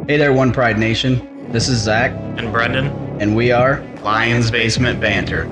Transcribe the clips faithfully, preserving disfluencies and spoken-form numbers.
Hey there, One Pride Nation. This is Zach. And Brendan. And we are Lions Basement Banter.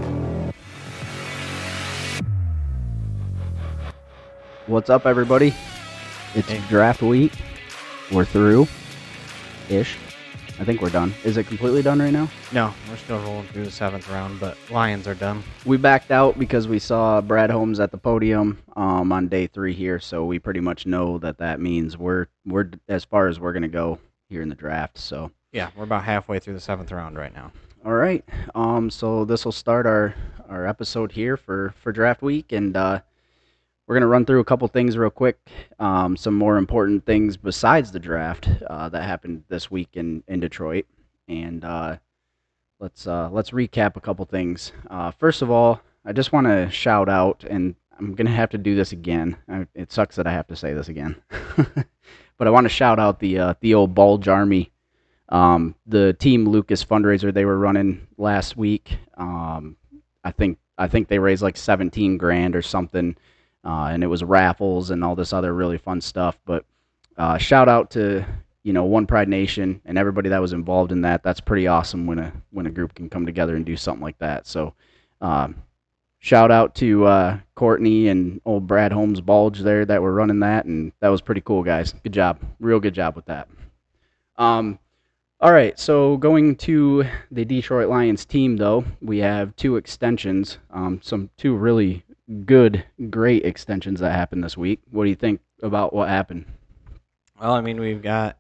What's up, everybody? It's Hey. draft week. We're through-ish. I think we're done. Is it completely done right now? No, we're still rolling through the seventh round, but Lions are done. We backed out because we saw Brad Holmes at the podium um, on day three here, so we pretty much know that that means we're we're as far as we're going to go here in the draft. So Yeah, we're about halfway through the seventh round right now. all right, um, so this will start our, our episode here for, for draft week, and uh, we're going to run through a couple things real quick, um, some more important things besides the draft uh, that happened this week in, in Detroit, and uh, let's uh, let's recap a couple things. Uh, first of all, I just want to shout out, and I'm going to have to do this again. I, it sucks that I have to say this again, but I want to shout out the uh, the old Bulge Army. Um, the Team Lucas fundraiser they were running last week. Um, I think I think they raised like seventeen grand or something. Uh, and it was raffles and all this other really fun stuff. But uh, shout out to you know One Pride Nation and everybody that was involved in that. That's pretty awesome when a when a group can come together and do something like that. So um, shout out to uh, Courtney and old Brad Holmes Bulge there that were running that, and that was pretty cool, guys. Good job, real good job with that. Um, all right, so going to the Detroit Lions team though, we have two extensions, um, some two really good, great extensions that happened this week. What do you think about what happened? Well, I mean, we've got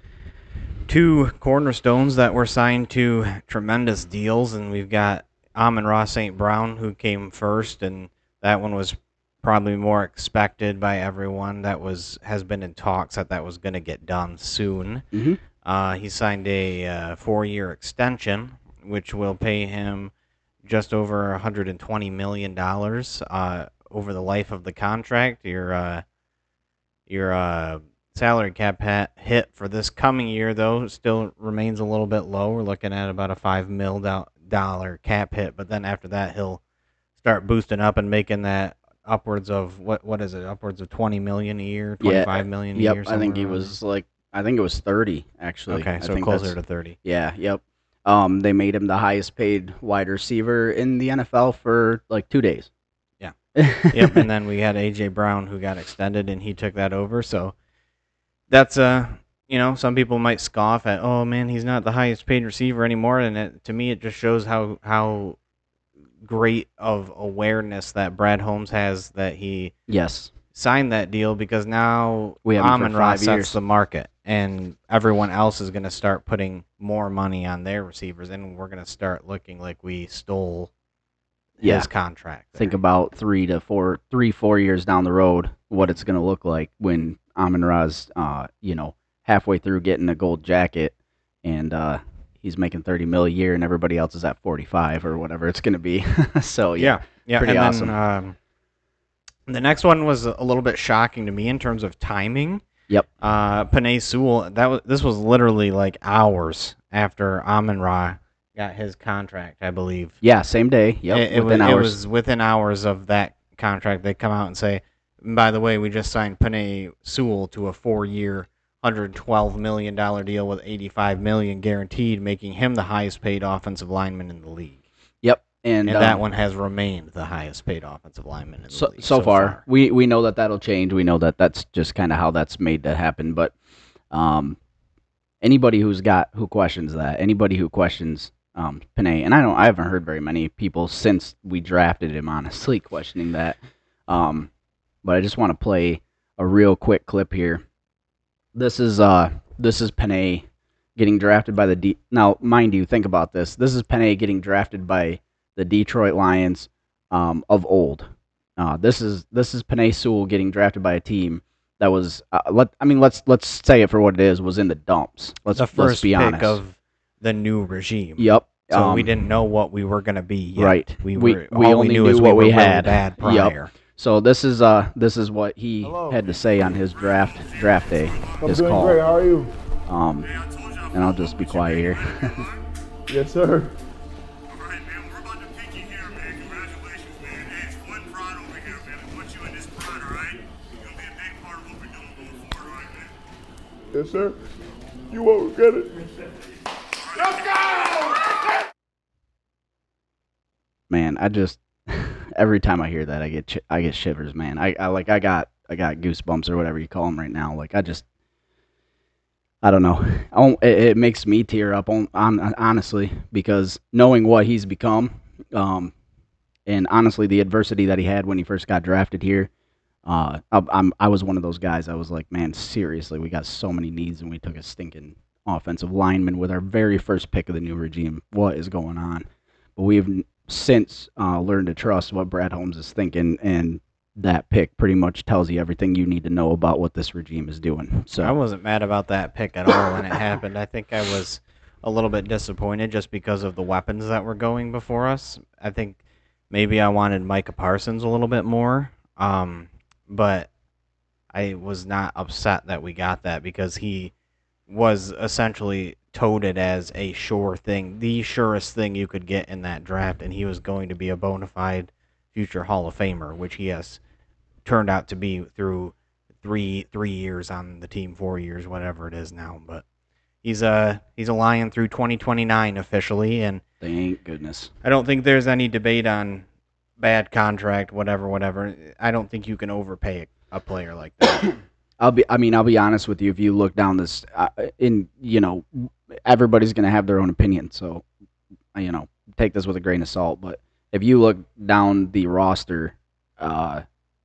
two cornerstones that were signed to tremendous deals, and we've got Amon-Ra Saint Brown, who came first, and that one was probably more expected by everyone. That was has been in talks that that was going to get done soon. Mm-hmm. Uh, he signed a uh, four-year extension, which will pay him just over one hundred twenty million dollars uh, over the life of the contract. Your uh, your uh, salary cap ha- hit for this coming year, though, still remains a little bit low. We're looking at about a five million dollars cap hit, but then after that, he'll start boosting up and making that upwards of, what what is it, upwards of twenty million dollars a year, twenty-five million dollars Yep, a year? I think he somewhere was like, I think it was thirty, actually. Okay, I so think closer that's- to thirty. Yeah, yep. Um, they made him the highest paid wide receiver in the N F L for like two days. Yeah. Yep, and then we had A J Brown who got extended, and he took that over. So that's, uh, you know, some people might scoff at, oh, man, he's not the highest paid receiver anymore. And it, to me, it just shows how, how great of awareness that Brad Holmes has that he Yes. signed that deal, because now We have him for Amon-Ra five sets years. the market, and everyone else is going to start putting more money on their receivers, and we're going to start looking like we stole Yeah. his contract. Think there. about three to four, three, four years down the road, what it's going to look like when Amon-Ra's, uh, you know, halfway through getting a gold jacket, and uh, he's making thirty mil a year, and everybody else is at forty-five or whatever it's going to be. So yeah, yeah, yeah, pretty and awesome. Then, um, the next one was a little bit shocking to me in terms of timing. Yep. Uh, Penei Sewell. That was this was literally like hours after Amon-Ra got his contract, I believe. Yeah, same day. Yep, It, it, within was, it hours. was within hours of that contract. They come out and say, by the way, we just signed Penei Sewell to a four-year, one hundred twelve million dollars deal with eighty-five million dollars guaranteed, making him the highest-paid offensive lineman in the league. Yep, and, And um, that one has remained the highest-paid offensive lineman in the So, league so far, we we know that that'll change. We know that that's just kind of how that's made to happen. But um, anybody who's got who questions that, anybody who questions um, Penei, and I don't, I haven't heard very many people since we drafted him, honestly, questioning that. Um, but I just want to play a real quick clip here. This is uh, this is Penei getting drafted by the D. Now, mind you, think about this. This is Penei getting drafted by the Detroit Lions um, of old. Uh, this is this is Penei Sewell getting drafted by a team that was uh, let I mean let's let's say it for what it is, was in the dumps. Let's the let's first be pick honest. of the new regime. Yep. So um, we didn't know what we were going to be yet. Right. We We- were, we all only we knew, knew is what we, we were really had. bad Yep. prior. So this is uh this is what he had to say on his draft draft day. I'm His doing call. great. How are you? Um, and I'll just be quiet here. Yes, sir. All right, man. We're about to pick you here, man. Congratulations, man. Hey, it's One Pride over here, man. We put you in this pride, all right? You're gonna be a big part of what we're doing going forward, all right, man? Yes, sir. You won't regret it. Let's go! Man, I just every time I hear that, I get ch- I get shivers, man. I, I like I got I got goosebumps or whatever you call them right now. Like I just I don't know. I don't- It, it makes me tear up on, on honestly because knowing what he's become, um, and honestly the adversity that he had when he first got drafted here. Uh, I, I'm I was one of those guys. I was like, man, seriously, we got so many needs, and we took a stinking offensive lineman with our very first pick of the new regime. What is going on? But we've since uh, learned to trust what Brad Holmes is thinking, and that pick pretty much tells you everything you need to know about what this regime is doing. So I wasn't mad about that pick at all when it happened. I think I was a little bit disappointed just because of the weapons that were going before us. I think maybe I wanted Micah Parsons a little bit more. Um, But I was not upset that we got that because he was essentially touted as a sure thing, the surest thing you could get in that draft, and he was going to be a bona fide future Hall of Famer, which he has turned out to be through three three years on the team, four years, whatever it is now. But he's a he's a Lion through twenty twenty-nine officially, and thank goodness. I don't think there's any debate on bad contract, whatever, whatever. I don't think you can overpay a, a player like that. I'll be. I mean, I'll be honest with you. If you look down this, uh, in you know, everybody's gonna have their own opinion. So, you know, take this with a grain of salt. But if you look down the roster, uh,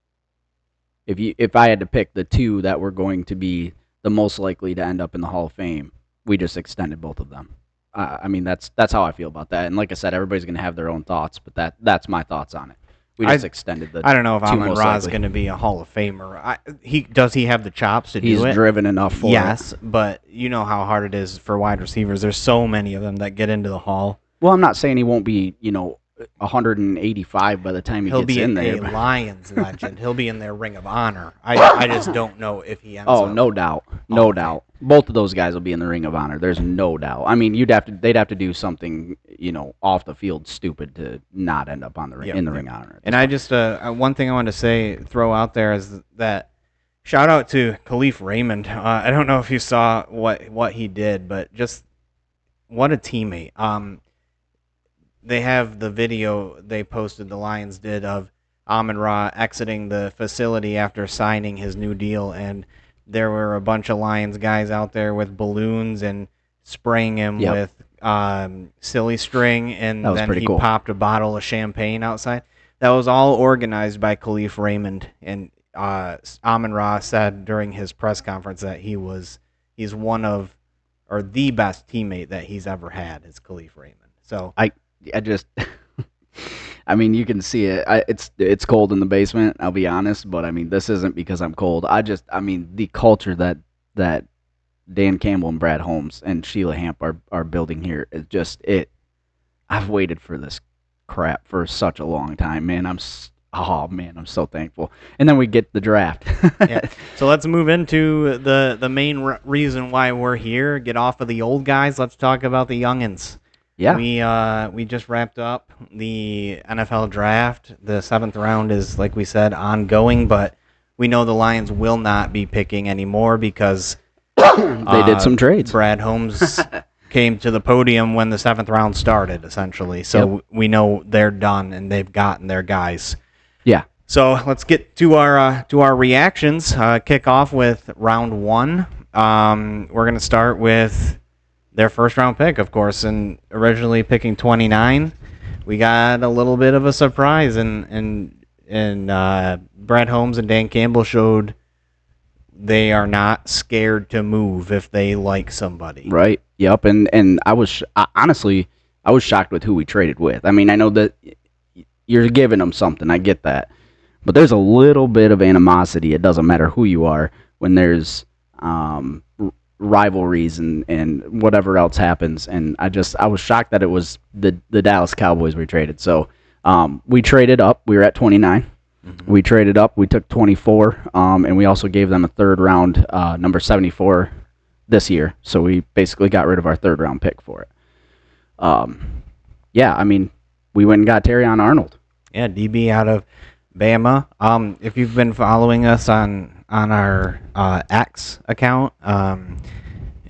if you if I had to pick the two that were going to be the most likely to end up in the Hall of Fame, we just extended both of them. Uh, I mean, that's that's how I feel about that. And like I said, everybody's gonna have their own thoughts, but that that's my thoughts on it. We just I, extended the. I don't know if two Amon most Ra is likely. going to be a Hall of Famer. I, he does he have the chops to He's do it? driven enough for yes, it. but you know how hard it is for wide receivers. There's so many of them that get into the Hall. Well, I'm not saying he won't be, you know, one hundred eighty-five by the time he He'll gets be in a, there. a but- Lions legend. He'll be in their Ring of Honor. I, I just don't know if he ends Oh, up. no doubt, no Hall of Fame. doubt. Both of those guys will be in the Ring of Honor. There's no doubt. I mean, you'd have to, they'd have to do something, you know, off the field stupid to not end up on the ring, Yep, in the yep. Ring of Honor. And I just uh, uh, one thing I want to say, throw out there is that shout out to Khalif Raymond. Uh, I don't know if you saw what what he did, but just what a teammate. Um, they have the video they posted, the Lions did, of Amon Ra exiting the facility after signing his new deal, and there were a bunch of Lions guys out there with balloons and spraying him Yep. with um, silly string, and That was then pretty he cool. popped a bottle of champagne outside. That was all organized by Khalif Raymond, and uh, Amon Ra said during his press conference that he was he's one of or the best teammate that he's ever had is Khalif Raymond. So I, I just, I mean, you can see it. I, it's it's cold in the basement. I'll be honest, but I mean, this isn't because I'm cold. I just, I mean, the culture that that Dan Campbell and Brad Holmes and Sheila Hamp are are building here is just it. I've waited for this crap for such a long time, man. I'm, s- oh man, I'm so thankful. And then we get the draft. yeah. So let's move into the the main re- reason why we're here. Get off of the old guys. Let's talk about the youngins. Yeah. We uh we just wrapped up the N F L draft. The seventh round is, like we said, ongoing, but we know the Lions will not be picking anymore because They did uh, some trades. Brad Holmes came to the podium when the seventh round started, essentially. So Yep. we know they're done and they've gotten their guys. Yeah. So let's get to our uh, to our reactions. Uh, kick off with round one. Um, we're gonna start with their first round pick, of course, and originally picking twenty-nine. We got a little bit of a surprise, and and and uh, Brad Holmes and Dan Campbell showed they are not scared to move if they like somebody. Right. Yep. And and I was sh- I, honestly I was shocked with who we traded with. I mean, I know that y- you're giving them something. I get that, but there's a little bit of animosity. It doesn't matter who you are when there's um, r- rivalries and, and whatever else happens. And I just I was shocked that it was the the Dallas Cowboys we traded. So um, we traded up. We were at twenty-nine. We traded up. We took twenty-four, um, and we also gave them a third round, uh, number seventy-four, this year. So we basically got rid of our third round pick for it. Um, yeah, I mean, we went and got Terrion Arnold. Yeah, D B out of Bama. Um, if you've been following us on on our uh, X account, um, and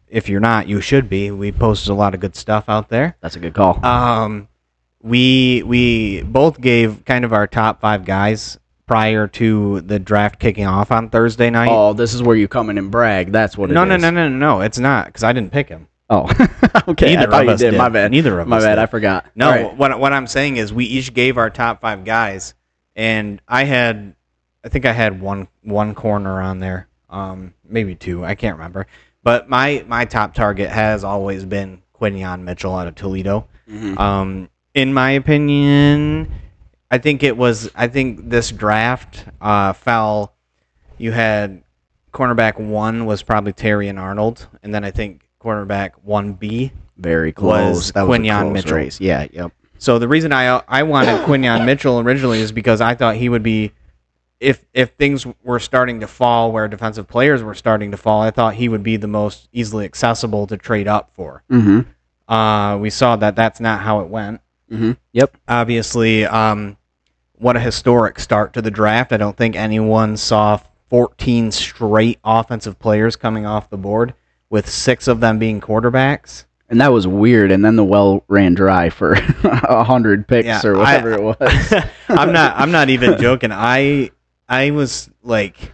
if you're not, you should be. We posted a lot of good stuff out there. That's a good call. Um, we we both gave kind of our top five guys prior to the draft kicking off on Thursday night. Oh, this is where you come in and brag. That's what it no, is. no, no, no, no, no. It's not because I didn't pick him. Oh, okay. Neither I thought of you us did. did. My bad. Neither of My us bad. did. I forgot. No, All right. what what I'm saying is we each gave our top five guys, and I had, I think I had one one corner on there, um, maybe two. I can't remember. But my my top target has always been Quinyon Mitchell out of Toledo. Mhm. Um, in my opinion, I think it was. I think this draft uh, fell. You had cornerback one was probably Terrion Arnold, and then I think cornerback one B. Very close. was that was a Quinyon close Mitchell. race. Yeah. Yep. So the reason I I wanted Quinyon Mitchell originally is because I thought he would be, if if things were starting to fall where defensive players were starting to fall, I thought he would be the most easily accessible to trade up for. Mm-hmm. Uh, we saw that that's not how it went. Mm-hmm. Yep. Obviously, um, what a historic start to the draft. I don't think anyone saw fourteen straight offensive players coming off the board, with six of them being quarterbacks. And that was weird. And then the well ran dry for a hundred picks Yeah, or whatever I- it was. I'm not. I'm not even joking. I I was like,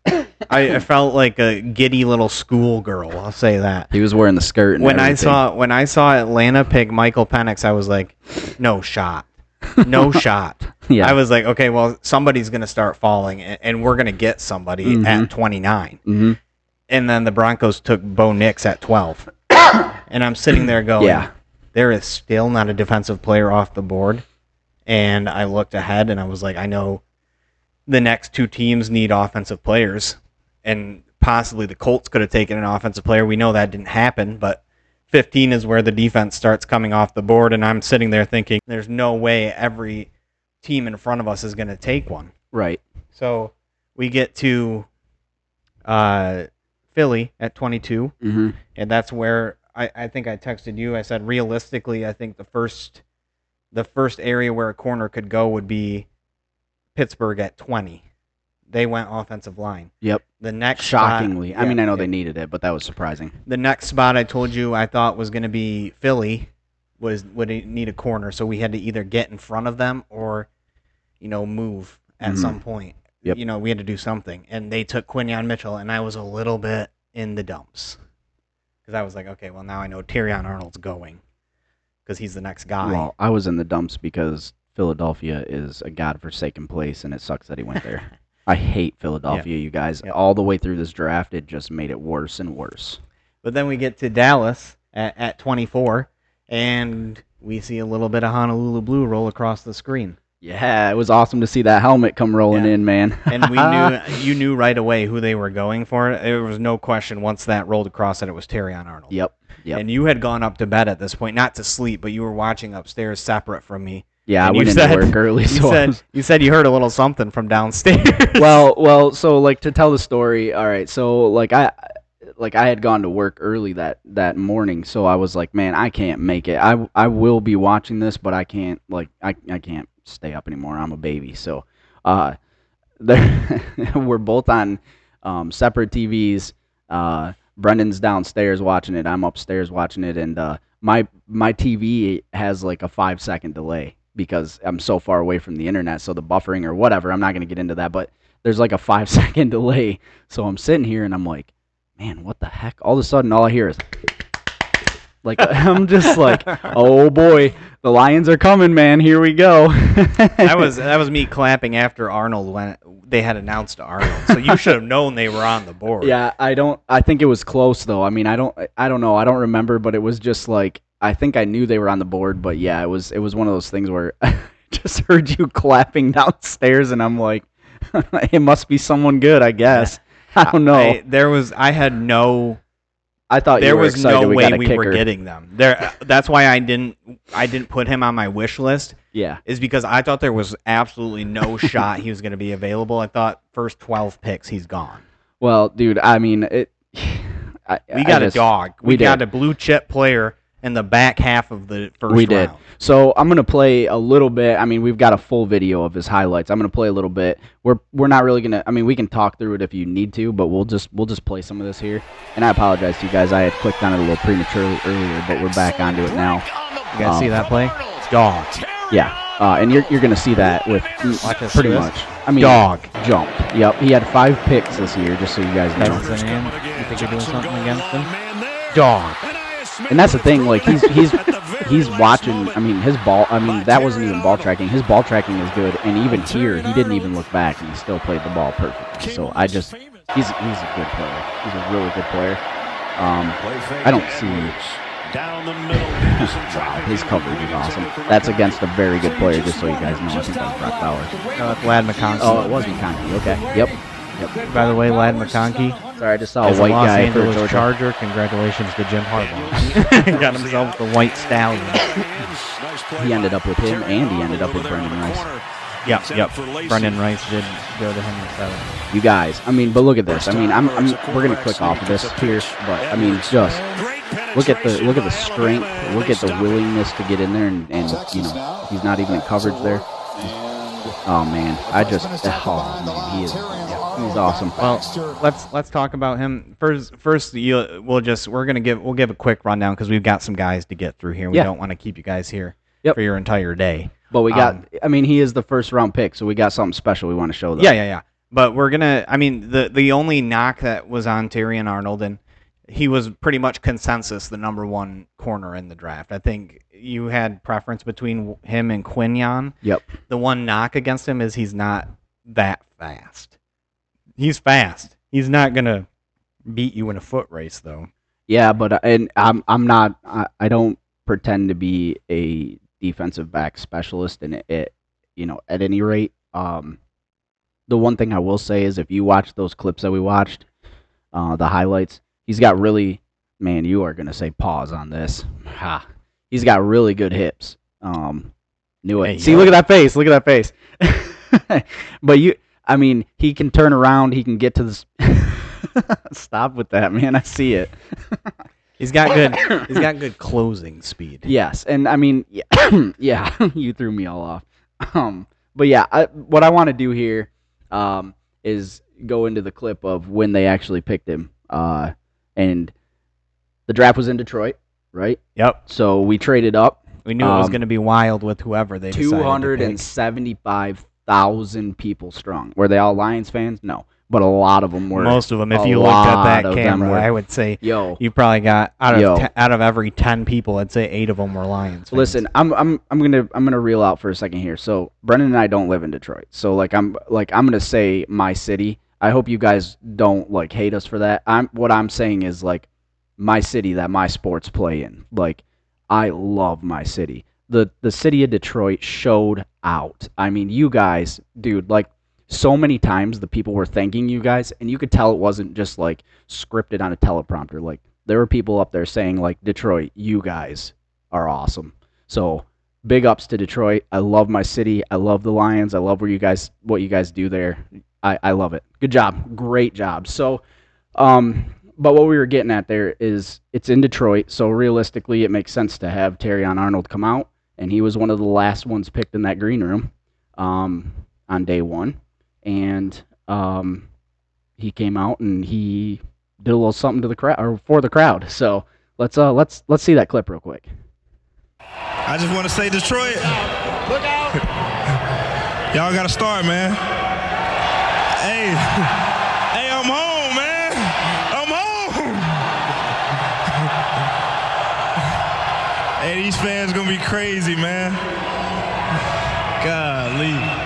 I, I felt like a giddy little schoolgirl. I'll say that. He was wearing the skirt. And When I everything. saw when I saw Atlanta pick Michael Penix, I was like, no shot, no shot. Yeah. I was like, okay, well, somebody's gonna start falling, and, and we're gonna get somebody Mhm. at twenty-nine. Mm-hmm. And then the Broncos took Bo Nix at twelve, and I'm sitting there going, Yeah. there is still not a defensive player off the board. And I looked ahead and I was like, I know the next two teams need offensive players, and possibly the Colts could have taken an offensive player. We know that didn't happen, but fifteen is where the defense starts coming off the board, and I'm sitting there thinking, there's no way every team in front of us is going to take one. Right. So we get to uh, Philly at twenty-two, Mm-hmm. and that's where I, I think I texted you. I said, realistically, I think the first the first area where a corner could go would be Pittsburgh at twenty. They went offensive line. Yep. The next spot- Shockingly. I yeah, mean, I know yeah. they needed it, but that was surprising. The next spot I told you I thought was going to be Philly was would need a corner, so we had to either get in front of them or, you know, move at Mhm. some point. Yep. You know, we had to do something, and they took Quinyon Mitchell, and I was a little bit in the dumps because I was like, okay, well now I know Terrion Arnold's going because he's the next guy. Well, I was in the dumps because Philadelphia is a godforsaken place, and it sucks that he went there. I hate Philadelphia, you guys. Yep. All the way through this draft, it just made it worse and worse. But then we get to Dallas at, at twenty-four, and we see a little bit of Honolulu blue roll across the screen. Yeah, it was awesome to see that helmet come rolling Yeah. in, man. And we knew you knew right away who they were going for. There was no question once that rolled across that it was Terrion Arnold. Yep. Yep. And you had gone up to bed at this point, not to sleep, but you were watching upstairs separate from me. Yeah, I And you went into said- work early, You so I said was- you said you heard a little something from downstairs. well, well, so like to tell the story. All right, so like I, like I had gone to work early that that morning, so I was like, man, I can't make it. I I will be watching this, but I can't like I I can't stay up anymore. I'm a baby, so uh, there we're both on um, separate T Vs. Uh, Brendan's downstairs watching it. I'm upstairs watching it, and uh, my my T V has like a five second delay because I'm so far away from the internet, so the buffering or whatever, I'm not going to get into that, but there's like a five second delay. So I'm sitting here and I'm like, man, what the heck? All of a sudden, all I hear is like, I'm just like, oh boy, the Lions are coming, man. Here we go. that was that was me clapping after Arnold when they had announced Arnold. So you should have known they were on the board. Yeah, I don't, I think it was close though. I mean, I don't, I don't know. I don't remember, but it was just like, I think I knew they were on the board, but yeah, it was, it was one of those things where I just heard you clapping downstairs and I'm like, it must be someone good, I guess. I don't know. I, I, there was I had no thought there you were was excited no we way got a we kicker. were getting them. There that's why I didn't I didn't put him on my wish list. Yeah. Is because I thought there was absolutely no shot he was going to be available. I thought first twelve picks he's gone. Well, dude, I mean, it. I, We I got just- a dog. We, we got did. a blue chip player in the back half of the first We did. round. So I'm gonna play a little bit. I mean, we've got a full video of his highlights. I'm gonna play a little bit. We're we're not really gonna. I mean, we can talk through it if you need to, but we'll just we'll just play some of this here. And I apologize to you guys. I had clicked on it a little prematurely earlier, but we're back onto it now. You guys Um, see that play? Dog. Yeah. Uh, and you're you're gonna see that with Watch us pretty do much. this. I mean, Dog. jumped. Yep. He had five picks this year, just so you guys know. That's the name. You think you're doing something against him? Dog. And that's the thing, like he's he's he's watching. I mean, his ball. I mean, that wasn't even ball tracking. His ball tracking is good, and even here, he didn't even look back, and he still played the ball perfectly. So I just, he's he's a good player. He's a really good player. Um, I don't see. Wow, his coverage is awesome. That's against a very good player, just so you guys know. I think that was Brock Bowers. No, that's Lad McConkey. Oh, it was McConkey. Okay. Yep. Yep. By the way, Lad McConkey Sorry, I just saw is a white a Los guy for Angeles Georgia. Charger. Congratulations to Jim Harbaugh. Got himself the white stallion. He ended up with him, and he ended up with Brendan Rice. Yep, yep. Brendan Rice did go to him in seven. You guys, I mean, but look at this. I mean, I'm, I'm we're gonna click off of this here, but I mean, just look at the look at the strength, look at the willingness to get in there, and, and you know, he's not even in coverage there. Oh man, I just oh man, he is he's awesome. Well, let's let's talk about him first. First, you, we'll just we're gonna give we'll give a quick rundown because we've got some guys to get through here. We Yeah. don't want to keep you guys here Yep. for your entire day. But we got, Um, I mean, he is the first round pick, so we got something special we want to show them. Yeah, yeah, yeah. But we're gonna. I mean, the the only knock that was on Terrion Arnold, and he was pretty much consensus the number one corner in the draft. I think you had preference between him and Quinyon. Yep. The one knock against him is he's not that fast. He's fast. He's not gonna beat you in a foot race, though. Yeah, but uh, and I'm I'm not I, I don't pretend to be a defensive back specialist, and it, it you know at any rate, um, the one thing I will say is if you watch those clips that we watched, uh, the highlights, he's got really man. You are gonna say pause on this. Ha. He's got really good hips. Um, knew it. Hey, See, yo. look at that face. Look at that face. But you, I mean, he can turn around. He can get to this. Stop with that, man. I see it. He's got good. He's got good closing speed. Yes, and I mean, yeah, yeah you threw me all off. Um, but yeah, I, what I want to do here um, is go into the clip of when they actually picked him. Uh, and the draft was in Detroit, right? Yep. So we traded up. We knew it was Um, going to be wild with whoever they decided two to hundred pick. seventy-five thousand people strong. Were they all Lions fans? No, but a lot of them were. Most of them. If A you looked at lot that of them camera, were. I would say Yo, you probably got out of Yo. te- out of every ten people, I'd say eight of them were Lions. fans. listen, I'm I'm I'm gonna I'm gonna reel out for a second here. So Brendan and I don't live in Detroit. So like I'm like I'm gonna say my city. I hope you guys don't like hate us for that. I'm what I'm saying is like my city that my sports play in. Like I love my city. The the city of Detroit showed out. I mean, you guys, dude, like so many times the people were thanking you guys, and you could tell it wasn't just like scripted on a teleprompter. Like there were people up there saying like, Detroit, you guys are awesome. So big ups to Detroit. I love my city. I love the Lions. I love where you guys what you guys do there. I, I love it. Good job. Great job. So um but what we were getting at there is it's in Detroit, so realistically it makes sense to have Terrion Arnold come out, and he was one of the last ones picked in that green room um, on day one. And um, he came out and he did a little something to the crowd or for the crowd. So let's uh let's let's see that clip real quick. I just want to say, Detroit, look out! Y'all got to start, man. Hey, hey, I'm home, man. I'm home. Hey, these fans gonna be crazy, man. Golly.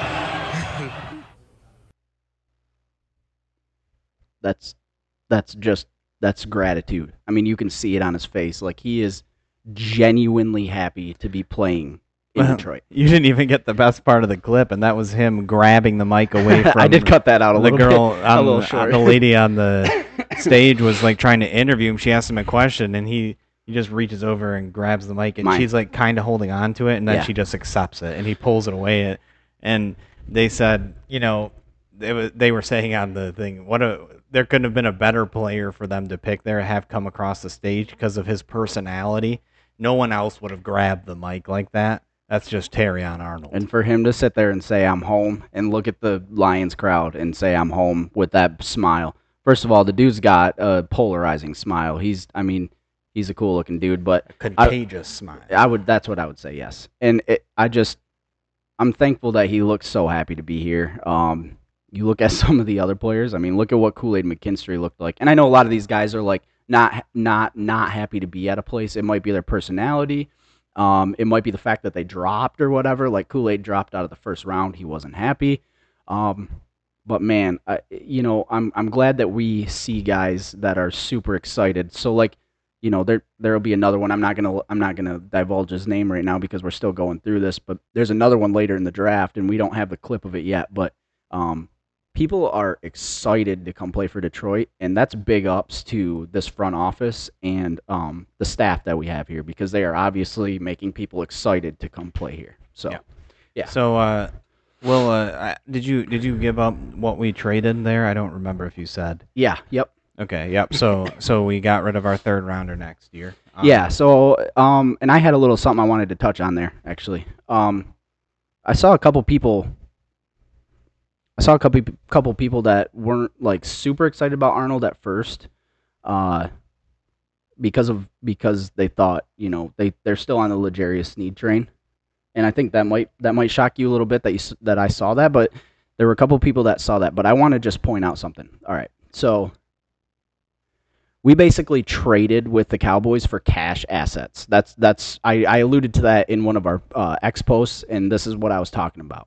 That's that's just that's gratitude. I mean, you can see it on his face. Like he is genuinely happy to be playing in Well, Detroit. You didn't even get the best part of the clip, and that was him grabbing the mic away from. I did cut that out a the little girl. bit. On, a little the- short. the lady on the stage was like trying to interview him. She asked him a question, and he he just reaches over and grabs the mic, and Mine. she's like kind of holding on to it, and then Yeah. she just accepts it, and he pulls it away. And they said, you know, they was they were saying on the thing, what a there couldn't have been a better player for them to pick there, have come across the stage because of his personality. no one else would have grabbed the mic like that. That's just Terrion Arnold. And for him to sit there and say, I'm home, and look at the Lions crowd and say, I'm home with that smile. First of all, the dude's got a polarizing smile. He's, I mean, he's a cool-looking dude, but a contagious I, smile. I would, that's what I would say, yes. And it, I just, I'm thankful that he looks so happy to be here. Um, you look at some of the other players. I mean, look at what Kool-Aid McKinstry looked like. And I know a lot of these guys are like not, not, not happy to be at a place. It might be their personality. Um, it might be the fact that they dropped or whatever. Like Kool-Aid dropped out of the first round. He wasn't happy. Um, but man, I, you know, I'm I'm glad that we see guys that are super excited. So like, you know, there there'll be another one. I'm not gonna I'm not gonna divulge his name right now because we're still going through this. But there's another one later in the draft, and we don't have the clip of it yet. But um, people are excited to come play for Detroit, and that's big ups to this front office and um, the staff that we have here because they are obviously making people excited to come play here. So, yeah. yeah. So, uh, Will, uh, did you did you give up what we traded there? I don't remember if you said. Yeah. Yep. Okay. Yep. So, so we got rid of our third rounder next year. Um, yeah. So, um, and I had a little something I wanted to touch on there actually. Um, I saw a couple people. I saw a couple couple people that weren't like super excited about Arnold at first, uh, because of because they thought you know they they're still on the L'Jarius Sneed train, and I think that might that might shock you a little bit that you that I saw that, but there were a couple people that saw that. But I want to just point out something. All right, so we basically traded with the Cowboys for cash assets. That's that's I, I alluded to that in one of our uh, X posts, and this is what I was talking about.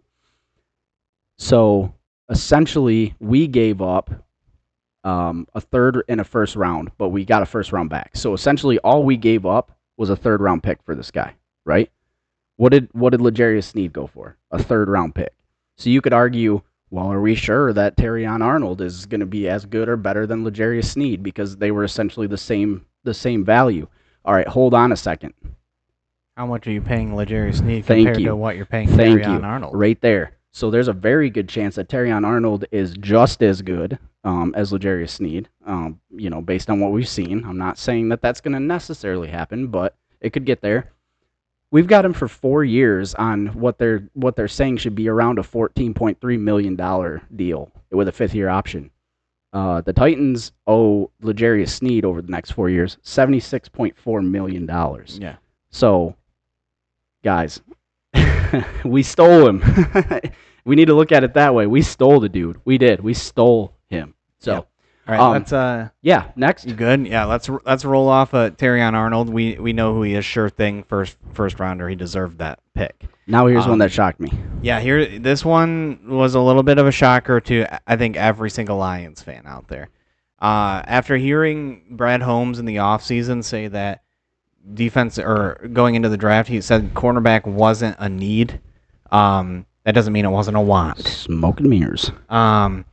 So essentially, we gave up um, a third and a first round, but we got a first round back. So essentially, all we gave up was a third round pick for this guy, right? What did what did L'Jarius Sneed go for? A third round pick. So you could argue, well, are we sure that Terrion Arnold is going to be as good or better than L'Jarius Sneed because they were essentially the same the same value? All right, hold on a second. How much are you paying L'Jarius Sneed Thank compared you. to what you're paying Thank Terrion you. Arnold? Right there. So there's a very good chance that Terrion Arnold is just as good um, as L'Jarius Sneed, um, you know, based on what we've seen. I'm not saying that that's going to necessarily happen, but it could get there. We've got him for four years on what they're what they're saying should be around a fourteen point three million dollars deal with a fifth-year option. Uh, the Titans owe L'Jarius Sneed over the next four years seventy-six point four million dollars. Yeah. So, guys, we stole him. We need to look at it that way. We stole the dude. We did. We stole him. So, Yep. All right, um, let's uh yeah, next. you good? Yeah, let's let's roll off uh, Terrion Arnold. We we know who he is, sure thing, first first rounder. He deserved that pick. Now here's um, one that shocked me. Yeah, here this one was a little bit of a shocker to I think every single Lions fan out there. Uh, after hearing Brad Holmes in the offseason say that defense or going into the draft, he said cornerback wasn't a need. Um, that doesn't mean it wasn't a want. Smoke and mirrors. Um,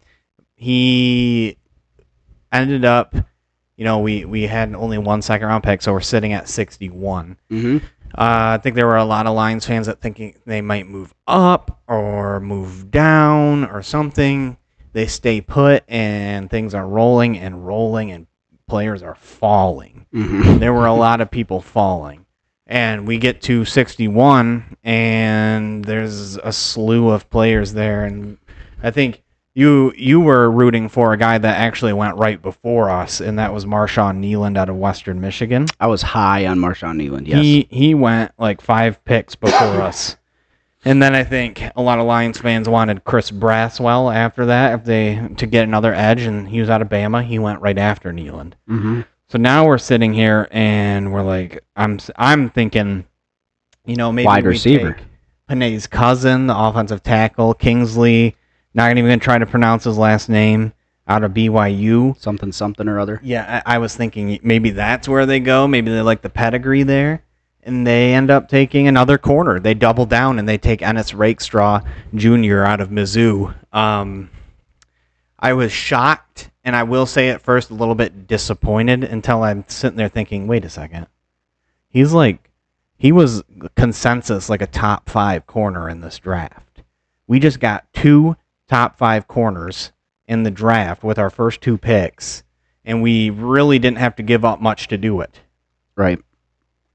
he ended up, you know, we, we had only one second round pick, so we're sitting at sixty-one. Mm-hmm. Uh, I think there were a lot of Lions fans that thinking they might move up or move down or something. They stay put, and things are rolling and rolling, and players are falling. Mm-hmm. There were a lot of people falling. And we get to sixty-one, and there's a slew of players there. And I think you you were rooting for a guy that actually went right before us, and that was Marshawn Kneeland out of Western Michigan. I was high on Marshawn Kneeland, yes. He he went like five picks before us. And then I think a lot of Lions fans wanted Chris Braswell after that if they to get another edge, and he was out of Bama. He went right after Kneeland. Mm-hmm. So now we're sitting here and we're like, I'm I'm thinking, you know, maybe wide we receiver. take Panay's cousin, the offensive tackle, Kingsley. Not even going to try to pronounce his last name, out of B Y U. Something, something or other. Yeah, I, I was thinking maybe that's where they go. Maybe they like the pedigree there. And they end up taking another corner. They double down and they take Ennis Rakestraw Junior out of Mizzou. Um, I was shocked, and I will say at first a little bit disappointed until I'm sitting there thinking, wait a second. He's like, he was consensus like a top five corner in this draft. We just got two top five corners in the draft with our first two picks, and we really didn't have to give up much to do it. Right.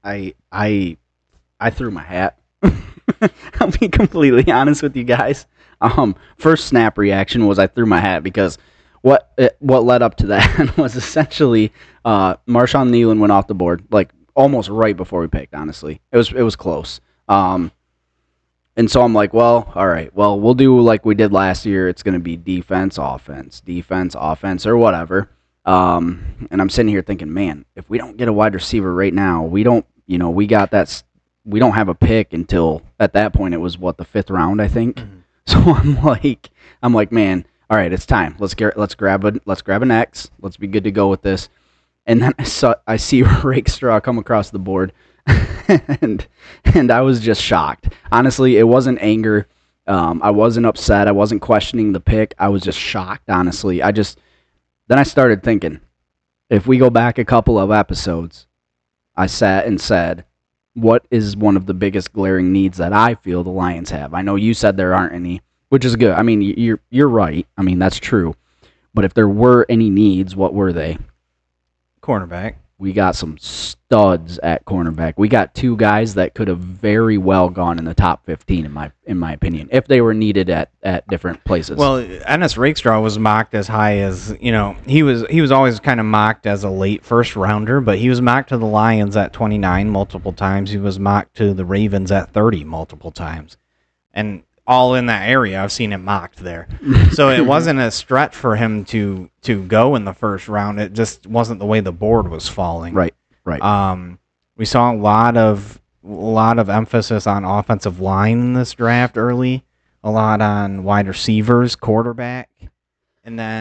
I I I threw my hat. I'll be completely honest with you guys. Um, first snap reaction was I threw my hat because what it, what led up to that was essentially uh, Marshawn Nealon went off the board like almost right before we picked. Honestly, it was it was close. Um, and so I'm like, well, all right, well we'll do like we did last year. It's going to be defense, offense, defense, offense, or whatever. Um, and I'm sitting here thinking, man, if we don't get a wide receiver right now, we don't, you know, we got that. We don't have a pick until at that point it was what the fifth round, I think. Mm-hmm. So I'm like, I'm like, man, all right, it's time. Let's get, let's grab a, let's grab an X. Let's be good to go with this. And then I saw, I see Rakestraw come across the board, and and I was just shocked. Honestly, it wasn't anger. Um, I wasn't upset. I wasn't questioning the pick. I was just shocked. Honestly, I just then I started thinking, if we go back a couple of episodes, I sat and said, what is one of the biggest glaring needs that I feel the Lions have? I know you said there aren't any, which is good. I mean, you're you're right. I mean, that's true. But if there were any needs, what were they? Cornerback. We got some studs at cornerback. We got two guys that could have very well gone in the top fifteen, in my in my opinion, if they were needed at, at different places. Well, Ennis Rakestraw was mocked as high as, you know, he was he was always kind of mocked as a late first rounder, but he was mocked to the Lions at twenty-nine multiple times. He was mocked to the Ravens at thirty multiple times. And all in that area, I've seen him mocked there. So it wasn't a stretch for him to to go in the first round. It just wasn't the way the board was falling. Right, right. Um, we saw a lot of a lot of emphasis on offensive line in this draft early, a lot on wide receivers, quarterback, and then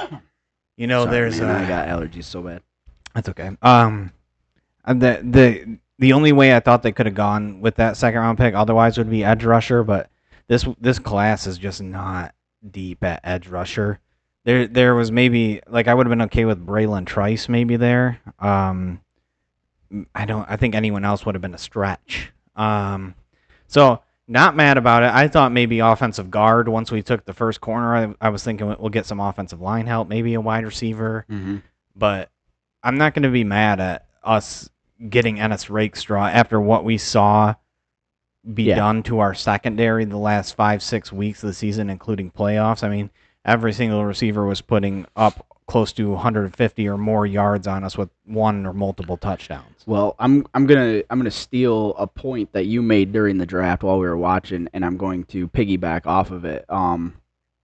you know Sorry, there's man, a, I got allergies so bad. That's okay. Um, the the the only way I thought they could have gone with that second round pick otherwise would be edge rusher, but This this class is just not deep at edge rusher. There there was maybe like I would have been okay with Braylon Trice maybe there. Um, I don't. I think anyone else would have been a stretch. Um, so not mad about it. I thought maybe offensive guard once we took the first corner. I, I was thinking we'll get some offensive line help, maybe a wide receiver. Mm-hmm. But I'm not going to be mad at us getting Ennis Rakestraw after what we saw be yeah. done to our secondary the last five, six weeks of the season, including playoffs. I mean, every single receiver was putting up close to one hundred fifty or more yards on us with one or multiple touchdowns. Well, I'm I'm gonna I'm gonna steal a point that you made during the draft while we were watching, and I'm going to piggyback off of it. Um,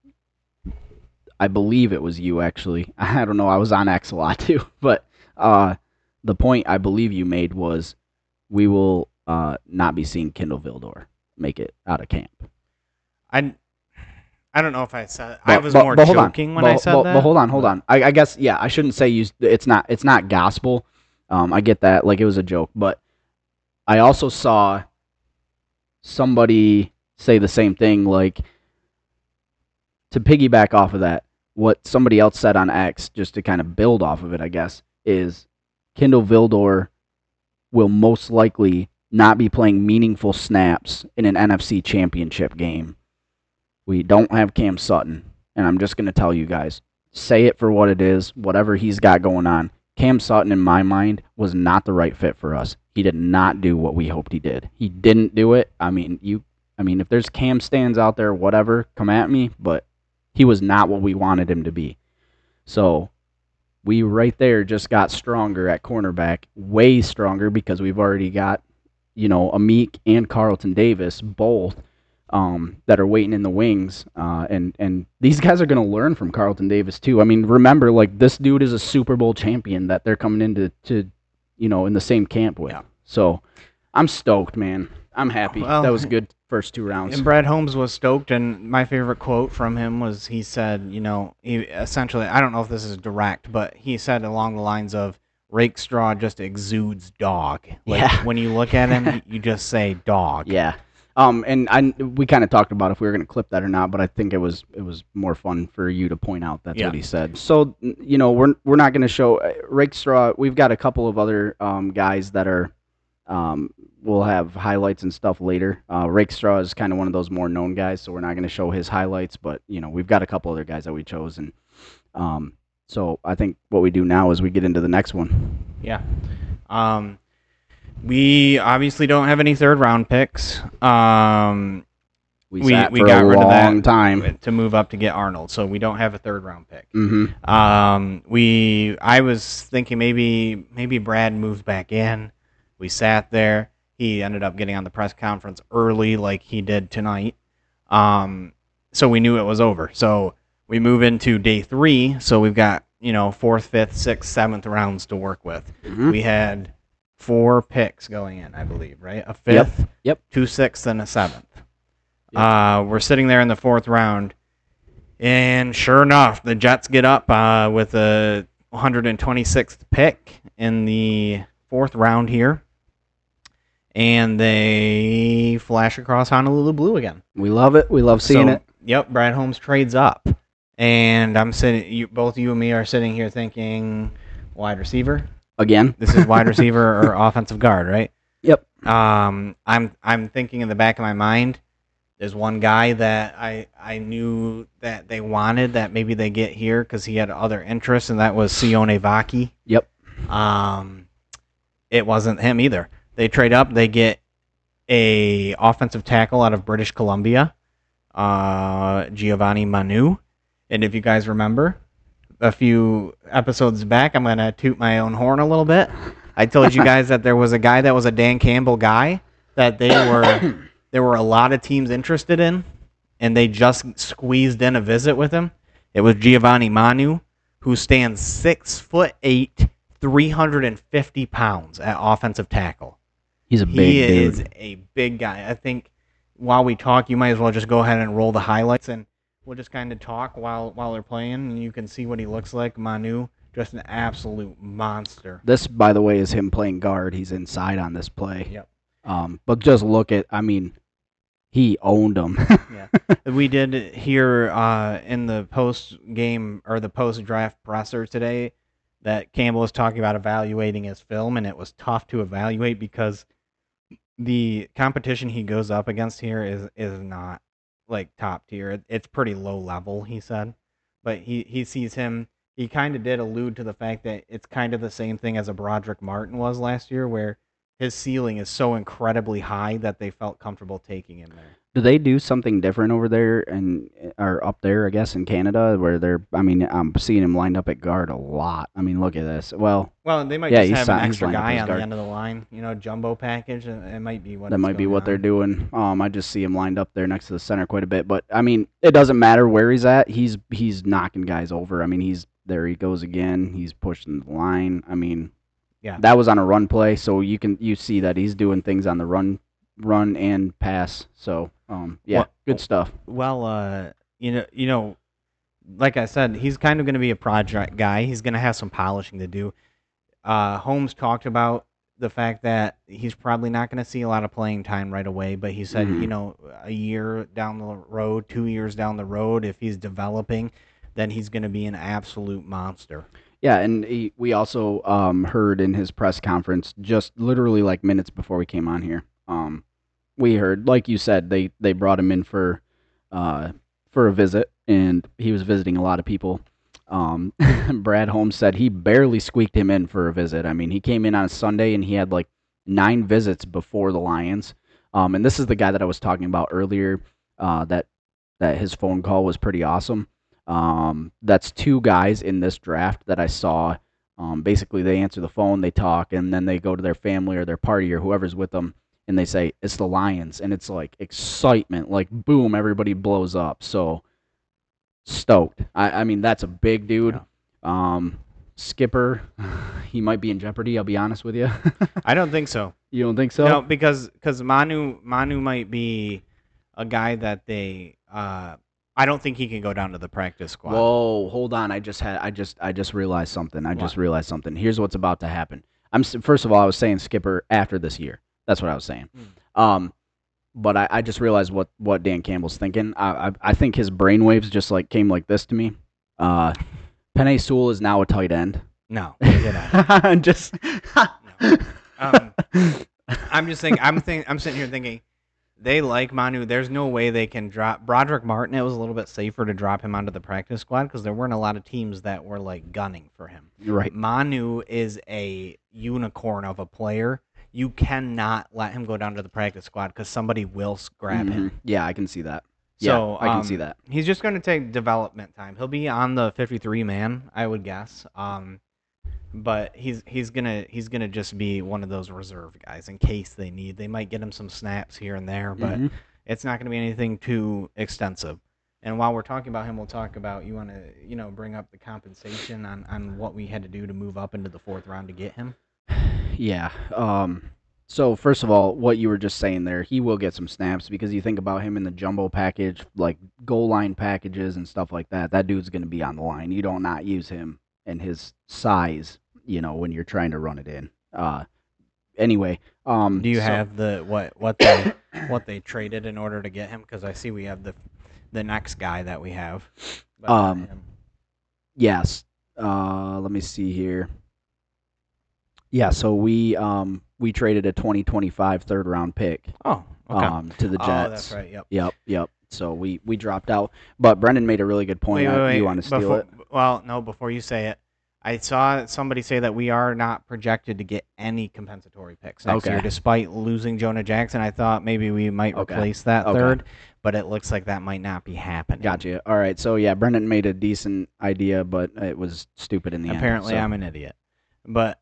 I believe it was you actually. I don't know. I was on X a lot too, but uh, the point I believe you made was we will. Uh, not be seeing Kindle Vildor make it out of camp. I, I don't know if I said but, I was but, more but hold joking on. when but, I said but, that. But hold on, hold on. I, I guess yeah, I shouldn't say you. It's not. It's not gospel. Um, I get that. Like it was a joke, but I also saw somebody say the same thing. Like to piggyback off of that, what somebody else said on X, just to kind of build off of it, I guess, is Kindle Vildor will most likely not be playing meaningful snaps in an N F C championship game. We don't have Cam Sutton, and I'm just going to tell you guys, say it for what it is, whatever he's got going on. Cam Sutton, in my mind, was not the right fit for us. He did not do what we hoped he did. He didn't do it. I mean, you. I mean, if there's Cam stands out there, whatever, come at me, but he was not what we wanted him to be. So we right there just got stronger at cornerback, way stronger because we've already got, you know, Amik and Carlton Davis, both um, that are waiting in the wings. Uh, and, and these guys are going to learn from Carlton Davis, too. I mean, remember, like, this dude is a Super Bowl champion that they're coming into, to, you know, in the same camp with. Yeah. So I'm stoked, man. I'm happy. Well, that was good first two rounds. And Brad Holmes was stoked, and my favorite quote from him was he said, you know, he essentially, I don't know if this is direct, but he said along the lines of, Rakestraw just exudes dog. Like, yeah. When you look at him, you just say dog. Yeah. Um, and I, we kind of talked about if we were going to clip that or not, but I think it was it was more fun for you to point out that's yeah. what he said. So, you know, we're we're not going to show uh, Rakestraw. We've got a couple of other um, guys that are, um, we'll have highlights and stuff later. Uh, Rakestraw is kind of one of those more known guys, so we're not going to show his highlights, but, you know, we've got a couple other guys that we chose, and um, so I think what we do now is we get into the next one. Yeah. Um, We obviously don't have any third round picks. Um, We, we sat we for got a rid of long that time. to move up to get Arnold, so we don't have a third round pick. Mm-hmm. Um, we I was thinking maybe maybe Brad moves back in. We sat there. He ended up getting on the press conference early, like he did tonight. Um, so we knew it was over. So we move into day three. So we've got you know fourth, fifth, sixth, seventh rounds to work with. Mm-hmm. We had four picks going in, I believe, right? A fifth, Yep. Yep. two sixths, and a seventh. Yep. Uh, we're sitting there in the fourth round, and sure enough, the Jets get up uh, with a one hundred twenty-sixth pick in the fourth round here, and they flash across Honolulu Blue again. We love it. We love seeing So, it. Yep, Brad Holmes trades up, and I'm sitting. You, both you and me are sitting here thinking, wide receiver. Again. This is wide receiver or offensive guard, right? Yep. Um, I'm I'm thinking in the back of my mind, there's one guy that I I knew that they wanted that maybe they get here because he had other interests, and that was Sione Vaki. Yep. Um, it wasn't him either. They trade up. They get a offensive tackle out of British Columbia, uh, Giovanni Manu. And if you guys remember, a few episodes back, I'm gonna toot my own horn a little bit. I told you guys that there was a guy that was a Dan Campbell guy that they were there were a lot of teams interested in, and they just squeezed in a visit with him. It was Giovanni Manu, who stands six foot eight, three hundred and fifty pounds at offensive tackle. He's a big He dude. is a big guy. I think while we talk, you might as well just go ahead and roll the highlights, and we'll just kind of talk while while they're playing, and you can see what he looks like. Manu, just an absolute monster. This, by the way, is him playing guard. He's inside on this play. Yep. Um, but just look at, I mean, he owned him. Yeah. We did hear uh, in the post game or the post draft presser today that Campbell was talking about evaluating his film, and it was tough to evaluate because the competition he goes up against here is is not like top tier. It, it's pretty low level, he said. But he, he sees him. He kind of did allude to the fact that it's kind of the same thing as a Broderick Martin was last year, where his ceiling is so incredibly high that they felt comfortable taking him there. Do they do something different over there and or up there, I guess, in Canada, where they're? I mean, I'm seeing him lined up at guard a lot. I mean, look at this. Well, Well, they might Yeah, just he's have si- an he's extra lined up guy as on the guard. end of the line, you know, jumbo package. And it might be what that is might be going what they're on. doing. Um, I just see him lined up there next to the center quite a bit. But I mean, it doesn't matter where he's at. He's he's knocking guys over. I mean, he's there. He goes again. He's pushing the line. I mean, Yeah. that was on a run play, so you can you see that he's doing things on the run, run and pass. So um, yeah, Well- good stuff. Well, uh, you know, you know, like I said, he's kind of going to be a project guy. He's going to have some polishing to do. Uh, Holmes talked about the fact that he's probably not going to see a lot of playing time right away, but he said, Mhm. you know, a year down the road, two years down the road, if he's developing, then he's going to be an absolute monster. Yeah, and he, we also um, heard in his press conference, just literally like minutes before we came on here, um, we heard, like you said, they, they brought him in for uh, for a visit, and he was visiting a lot of people. Um, Brad Holmes said he barely squeaked him in for a visit. I mean, he came in on a Sunday, and he had like nine visits before the Lions. Um, and this is the guy that I was talking about earlier, uh, that that his phone call was pretty awesome. Um, that's two guys in this draft that I saw. Um, basically, they answer the phone, they talk, and then they go to their family or their party or whoever's with them, and they say, it's the Lions. And it's like excitement, like boom, everybody blows up. So stoked. I, I mean, that's a big dude. Um, Skipper, he might be in jeopardy, I'll be honest with you. I don't think so. You don't think so? No, because because Manu Manu might be a guy that they. Uh, I don't think he can go down to the practice squad. Whoa, hold on. I just had I just I just realized something. I just What? realized something. Here's what's about to happen. I'm s- first of all, I was saying Skipper after this year. That's what I was saying. Hmm. Um, but I, I just realized what, what Dan Campbell's thinking. I, I I think his brainwaves just like came like this to me. Uh, Penei Sewell is now a tight end. No, get out. just Um, I'm just thinking. I'm think. I'm sitting here thinking, they like Manu. There's no way they can drop Broderick Martin. It was a little bit safer to drop him onto the practice squad because there weren't a lot of teams that were like gunning for him. You're right. Manu is a unicorn of a player. you cannot let him go down to the practice squad because somebody will s- grab him. Mhm. Yeah, I can see that. So yeah, I can um, see that. He's just going to take development time. He'll be on the fifty-three man, I would guess. Um, but he's he's gonna he's gonna just be one of those reserve guys in case they need. They might get him some snaps here and there, but Mhm. it's not going to be anything too extensive. And while we're talking about him, we'll talk about you want to you know bring up the compensation on, on what we had to do to move up into the fourth round to get him. Yeah. Um. So first of all, what you were just saying there, he will get some snaps because you think about him in the jumbo package, like goal line packages and stuff like that. That dude's going to be on the line. You don't not use him and his size, you know, when you're trying to run it in. Uh. Anyway. Um. Do you so- have the what what they what they traded in order to get him? Because I see we have the the next guy that we have. but not Um, him. Yes. Uh. Let me see here. Yeah. So we um we traded a twenty twenty-five third round pick Oh, okay. um to the Jets. Oh, that's right. Yep. Yep, yep. So we, we dropped out. But Brendan made a really good point. Wait, wait, Uh, wait. You want to steal before, it? Well, no. Before you say it, I saw somebody say that we are not projected to get any compensatory picks next Okay. year, despite losing Jonah Jackson. I thought maybe we might Okay. replace that Okay. third, but it looks like that might not be happening. Gotcha. All right. So yeah, Brendan made a decent idea, but it was stupid in the Apparently, end. I'm an idiot. But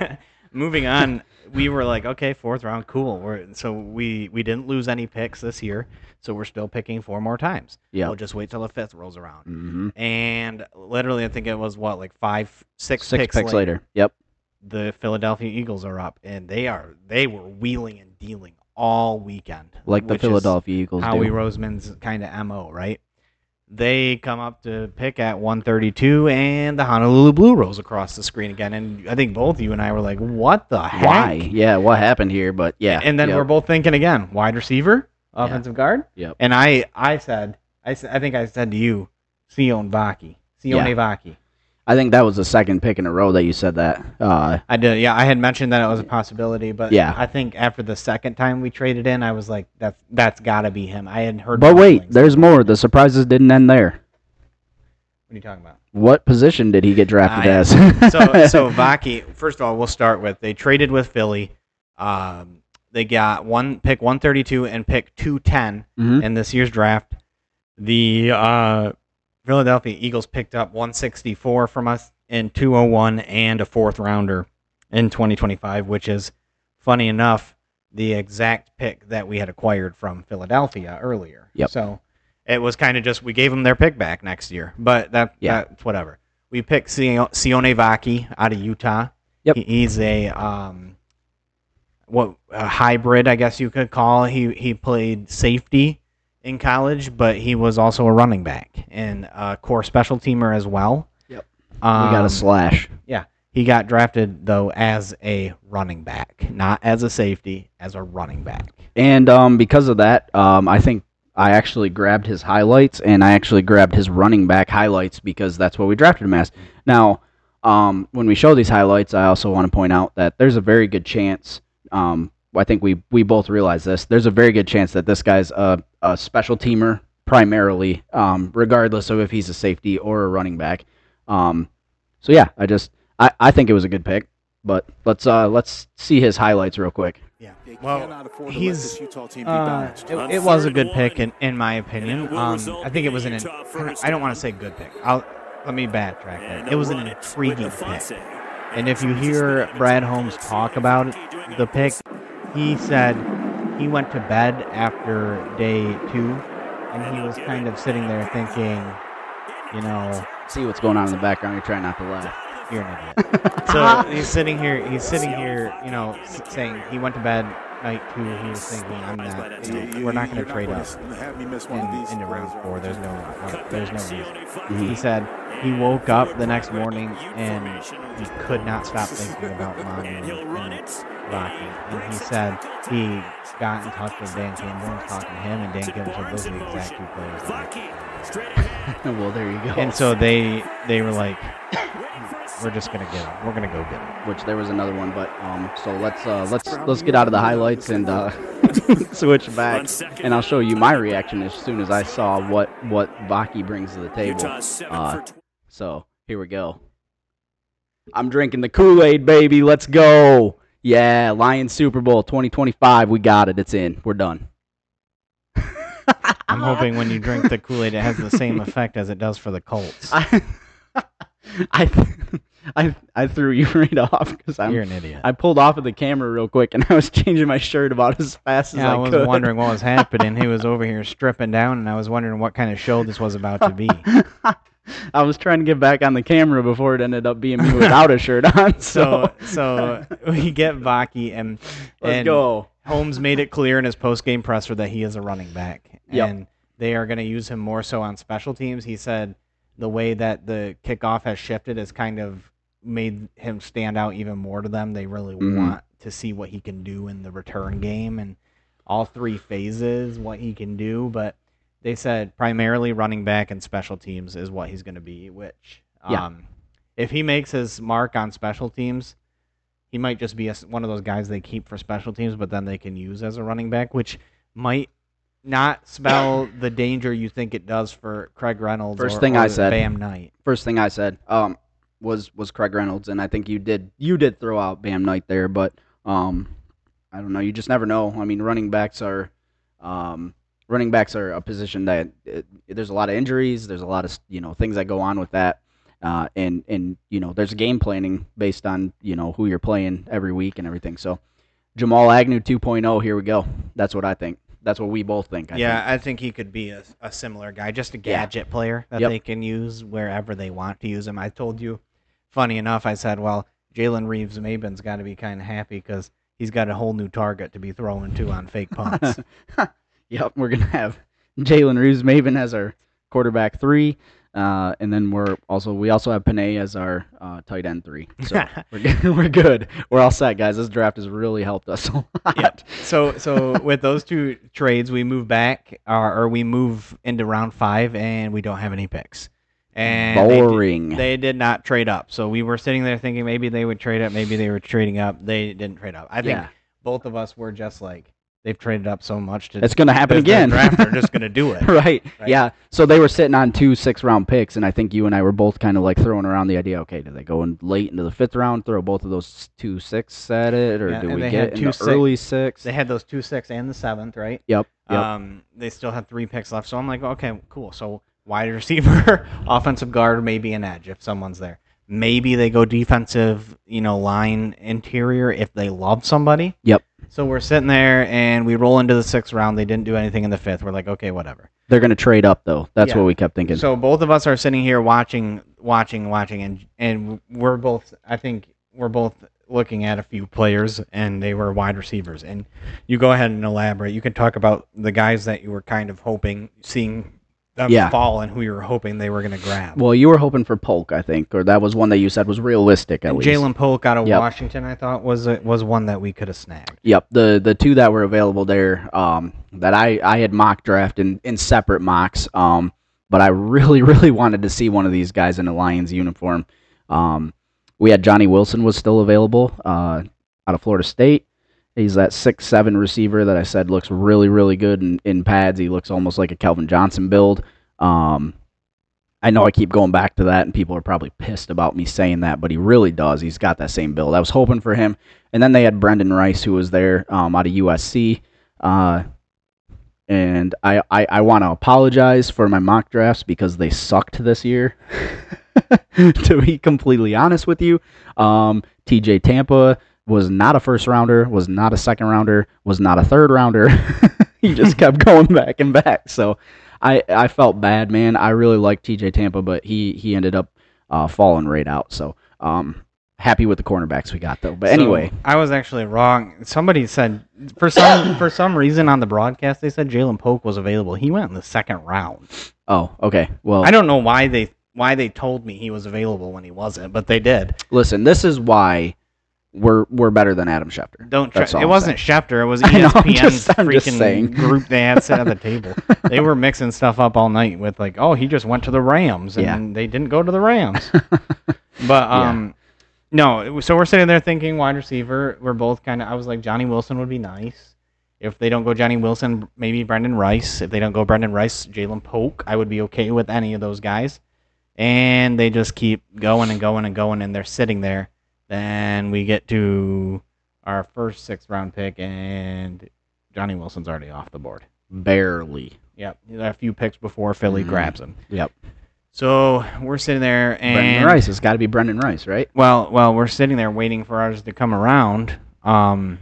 moving on, we were like, okay, fourth round, cool. We're, so we we didn't lose any picks this year, so we're still picking four more times. Yep. We'll just wait till the fifth rolls around. Mm-hmm. And literally, I think it was what, like five, six, Six picks, picks, later, later. Yep. the Philadelphia Eagles are up, and they are they were wheeling and dealing all weekend, Like the which is Philadelphia Eagles Howie do. Roseman's kind of M O, right? They come up to pick at one thirty-two, and the Honolulu Blue rolls across the screen again. And I think both you and I were like, "What the heck?" Why? Yeah. What happened here? But yeah. And then yep. we're both thinking again: wide receiver, offensive guard. Yep. And I, I said, I, s- I think I said to you, Sion Vaki, Sione Yeah. Vaki. I think that was the second pick in a row that you said that. Uh, I did, yeah. I had mentioned that it was a possibility, but Yeah. I think after the second time we traded in, I was like, "That's that's got to be him." I hadn't heard. but wait, rumblings. there's more. The surprises didn't end there. What are you talking about? What position did he get drafted Ah, as? so so Vaki, first of all, we'll start with they traded with Philly. Um, they got one pick one thirty-two and pick two ten Mhm. in this year's draft. The uh, Philadelphia Eagles picked up one sixty-four from us in two oh one and a fourth rounder in twenty twenty-five, which is funny enough the exact pick that we had acquired from Philadelphia earlier. Yep. So it was kind of just we gave them their pick back next year, but that Yeah. that's whatever. We picked Sio- Sione Vaki out of Utah. Yep. He, he's a um, what a hybrid, I guess you could call. He he played safety in college, but he was also a running back and a core special teamer as well. Yep. Um, we got a slash. yeah. He got drafted though as a running back, not as a safety, as a running back. And um, because of that, um, I think I actually grabbed his highlights, and I actually grabbed his running back highlights because that's what we drafted him as. Now, um, when we show these highlights, I also want to point out that there's a very good chance. Um, I think we we both realize this. There's a very good chance that this guy's a, a special teamer primarily, um, regardless of if he's a safety or a running back. Um, so yeah, I just I, I think it was a good pick. But let's uh, let's see his highlights real quick. Yeah. They Well, cannot afford to let he's this Utah team be uh, balanced. it, it was a good pick in, in my opinion. Um, I think it was an. in- I don't want to say good pick. I'll let me backtrack that. It was an intriguing pick. And if you hear Brad Holmes talk about it, the pick, he said he went to bed after day two, and he was kind of sitting there thinking, you know, See what's going on in the background. You're trying not to laugh. you're an idiot. So he's sitting here, he's sitting here, you know, s- saying he went to bed night two. He was thinking, I'm not, you know, we're not going to trade up in, into round four. There's no, uh, there's no reason. He said he woke up the next morning and he could not stop thinking about Manu and Rocky. And he said he got in touch with Dan Campbell and was talking to him, and Dan Campbell said those are the exact two players. that we- Well, there you go. And so they they were like, we're just gonna get him. We're gonna go get him. Which there was another one, but um, so let's uh, let's let's get out of the highlights and uh, switch back, and I'll show you my reaction as soon as I saw what what Vaki brings to the table. Uh, so here we go. I'm drinking the Kool-Aid, baby. Let's go. Yeah, Lions Super Bowl twenty twenty-five. We got it. It's in. We're done. I'm hoping when you drink the Kool-Aid, it has the same effect as it does for the Colts. I, I, I, I threw you right off because I'm. You're an idiot. I pulled off of the camera real quick, and I was changing my shirt about as fast as Yeah, I I was could. wondering what was happening. He was over here stripping down, and I was wondering what kind of show this was about to be. I was trying to get back on the camera before it ended up being me without a shirt on. So, So, so we get Vaki, and let's and go. Holmes made it clear in his post-game presser that he is a running back, Yep. and they are going to use him more so on special teams. He said the way that the kickoff has shifted has kind of made him stand out even more to them. They really Mhm. want to see what he can do in the return game and all three phases, what he can do. But they said primarily running back and special teams is what he's going to be, which Yeah. um, if he makes his mark on special teams, he might just be a, one of those guys they keep for special teams, but then they can use as a running back, which might not spell the danger you think it does for Craig Reynolds First or, thing or I said. Bam Knight. First thing I said um, was was Craig Reynolds, and I think you did you did throw out Bam Knight there, but um, I don't know. You just never know. I mean, running backs are um, running backs are a position that it, there's a lot of injuries. There's a lot of you know things that go on with that. Uh, and, and, you know, there's game planning based on, you know, who you're playing every week and everything. So, Jamal Agnew two point oh, here we go. That's what I think. That's what we both think. I yeah, think. I think he could be a, a similar guy, just a Yeah. gadget player that Yep. they can use wherever they want to use him. I told you, funny enough, I said, well, Jalen Reeves-Maybin's got to be kind of happy because he's got a whole new target to be throwing to on fake punts. Yep, we're going to have Jalen Reeves-Maybin as our quarterback three. Uh, and then we're also we also have Panay as our uh, tight end three. So we're good. we're good. We're all set, guys. This draft has really helped us a lot. Yep. So so with those two trades, we move back, or, or we move into round five, and we don't have any picks. And they did- Boring. They did, not trade up. So we were sitting there thinking maybe they would trade up, maybe they were trading up. They didn't trade up. I think Yeah. both of us were just like, they've traded up so much. To, It's going to happen there's their again. Draft, they're just going to do it. right. Right. Yeah. So they were sitting on two six-round picks, and I think you and I were both kind of like throwing around the idea, okay, do they go in late into the fifth round, throw both of those two six at it, or Yeah, do and we they get had in two the six- early six? They had those two six and the seventh, right? Yep. Yep. Um, they still had three picks left. So I'm like, okay, cool. So wide receiver, offensive guard, maybe an edge if someone's there. Maybe they go defensive, you know, line interior if they love somebody. Yep. So we're sitting there and we roll into the sixth round. They didn't do anything in the fifth. We're like, okay, whatever. They're going to trade up, though. That's Yeah. what we kept thinking. So both of us are sitting here watching, watching, watching, and and we're both. I think we're both looking at a few players, and they were wide receivers. And you go ahead and elaborate. You can talk about the guys that you were kind of hoping, seeing them Yeah. fall, and who you were hoping they were going to grab. Well, you were hoping for Polk, I think, or that was one that you said was realistic at And least. Jalen Polk out of Yep. Washington, I thought was a, was one that we could have snagged. Yep, the the two that were available there, um, that I, I had mock draft in, in separate mocks, um, but I really, really wanted to see one of these guys in a Lions uniform. Um, we had Johnny Wilson was still available uh, out of Florida State. He's that six seven receiver that I said looks really, really good in, in pads. He looks almost like a Kelvin Johnson build. Um, I know I keep going back to that, and people are probably pissed about me saying that, but he really does. He's got that same build. I was hoping for him. And then they had Brendan Rice, who was there um, out of U S C. Uh, and I, I, I want to apologize for my mock drafts because they sucked this year, to be completely honest with you. Um, T J Tampa was not a first rounder, was not a second rounder, was not a third rounder. He just kept going back and back. So I, I felt bad, man. I really liked T J Tampa, but he, he ended up uh, falling right out. So um, happy with the cornerbacks we got, though. But So, anyway, I was actually wrong. Somebody said for some for some reason on the broadcast they said Jalen Polk was available. He went in the second round. oh, okay. Well, I don't know why they why they told me he was available when he wasn't, but they did. listen, this is why we're we're better than Adam Schefter. Don't try. That's all It I'm wasn't Schefter. It was I know, I'm E S P N's just- I'm just freaking saying. group they had set at the table. They were mixing stuff up all night with like, oh, he just went to the Rams, and Yeah. they didn't go to the Rams. But um, no. So we're sitting there thinking wide receiver. We're both kind of. I was like, Johnny Wilson would be nice. If they don't go Johnny Wilson, maybe Brendan Rice. If they don't go Brendan Rice, Jalen Polk. I would be okay with any of those guys. And they just keep going and going and going, and they're sitting there. Then we get to our first sixth round pick, and Johnny Wilson's already off the board. Barely. Yep, a few picks before Philly Mhm. grabs him. Yep. So we're sitting there, and Brendan Rice. It's got to be Brendan Rice, right? Well, well, we're sitting there waiting for ours to come around. Um,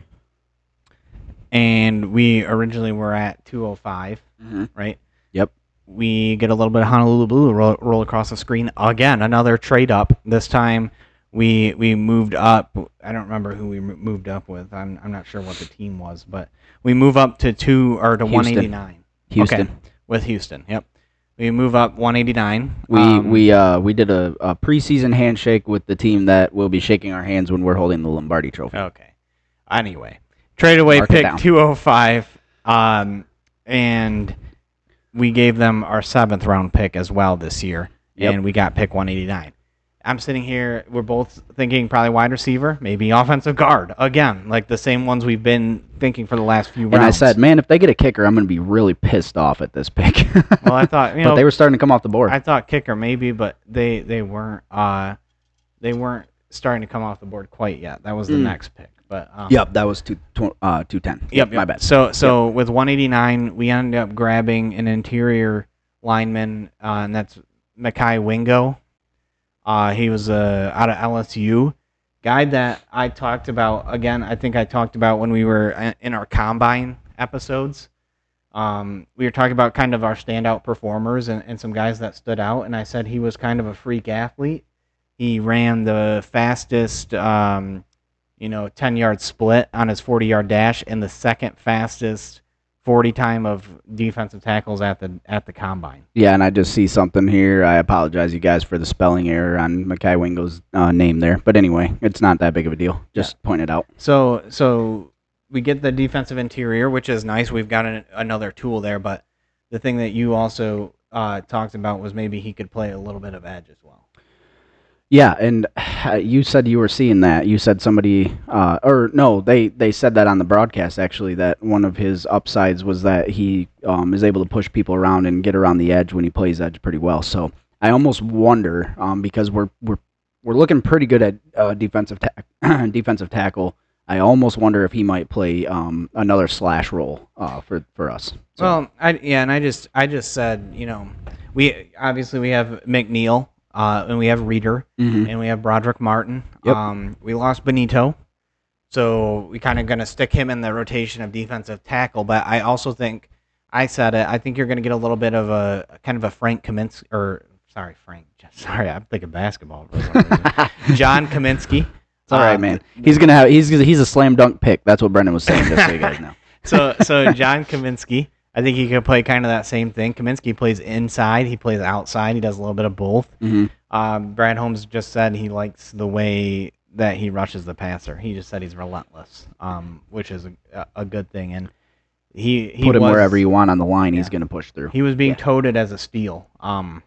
and we originally were at two oh five, Mm-hmm. right? Yep. We get a little bit of Honolulu Blue roll, roll across the screen again. Another trade up. This time we we moved up. I don't remember who we m- moved up with. I'm I'm not sure what the team was, but we move up to two or to Houston. one eighty-nine. Houston. Okay, with Houston. Yep. We move up one eighty-nine. We Um, we uh we did a, a preseason handshake with the team that will be shaking our hands when we're holding the Lombardi Trophy. Okay. Anyway, trade away Mark it pick down. two oh five, um, and we gave them our seventh round pick as well this year, Yep. and we got pick one eighty-nine. I'm sitting here, we're both thinking probably wide receiver, maybe offensive guard. Again, like the same ones we've been thinking for the last few rounds. And I said, man, if they get a kicker, I'm going to be really pissed off at this pick. well, I thought, you but know, they were starting to come off the board. I thought kicker maybe, but they they weren't uh, they weren't starting to come off the board quite yet. That was the Mm. next pick. But um, Yep, that was two, tw- uh, two ten. Yep, my yep. bad. So so with one eighty-nine, we ended up grabbing an interior lineman, uh, and that's Makai Wingo. Uh, he was uh, out of L S U. Guy that I talked about, again, I think I talked about when we were in- in our Combine episodes. Um, we were talking about kind of our standout performers and, and some guys that stood out, and I said he was kind of a freak athlete. He ran the fastest, um, you know, ten-yard split on his forty-yard dash and the second fastest forty time of defensive tackles at the at the Combine. Yeah, and I just see something here. I apologize, you guys, for the spelling error on Makai Wingo's uh, name there. But anyway, it's not that big of a deal. Just point it out. So so we get the defensive interior, which is nice. We've got an, another tool there, but the thing that you also uh, talked about was maybe he could play a little bit of edge as well. Yeah, and you said you were seeing that. You said somebody, uh, or no, they, they said that on the broadcast, actually, that one of his upsides was that he um, is able to push people around and get around the edge when he plays edge pretty well. So I almost wonder, um, because we're we're we're looking pretty good at uh, defensive ta- defensive tackle. I almost wonder if he might play um, another slash role uh, for for us. So, Well, I, yeah, and I just I just said, you know, we obviously we have McNeil, uh, and we have Reeder, mhm. and we have Broderick Martin. Yep. Um, we lost Benito, so we kind of going to stick him in the rotation of defensive tackle. But I also think I said it. I think you're going to get a little bit of a kind of a Frank Kaminsky, or sorry, Frank. Sorry, I'm thinking basketball. For some reason. John Kaminsky. It's all right, Um, man. He's gonna have he's he's a slam dunk pick. That's what Brendan was saying. Just so you guys know. So so John Kaminsky, I think he could play kind of that same thing. Kaminsky plays inside, he plays outside, he does a little bit of both. Mhm. Um, Brad Holmes just said he likes the way that he rushes the passer. He just said he's relentless, um, which is a, a good thing. And he, he Put him was, wherever you want on the line. He's yeah. gonna push through. He was being Yeah. touted as a steal. Um,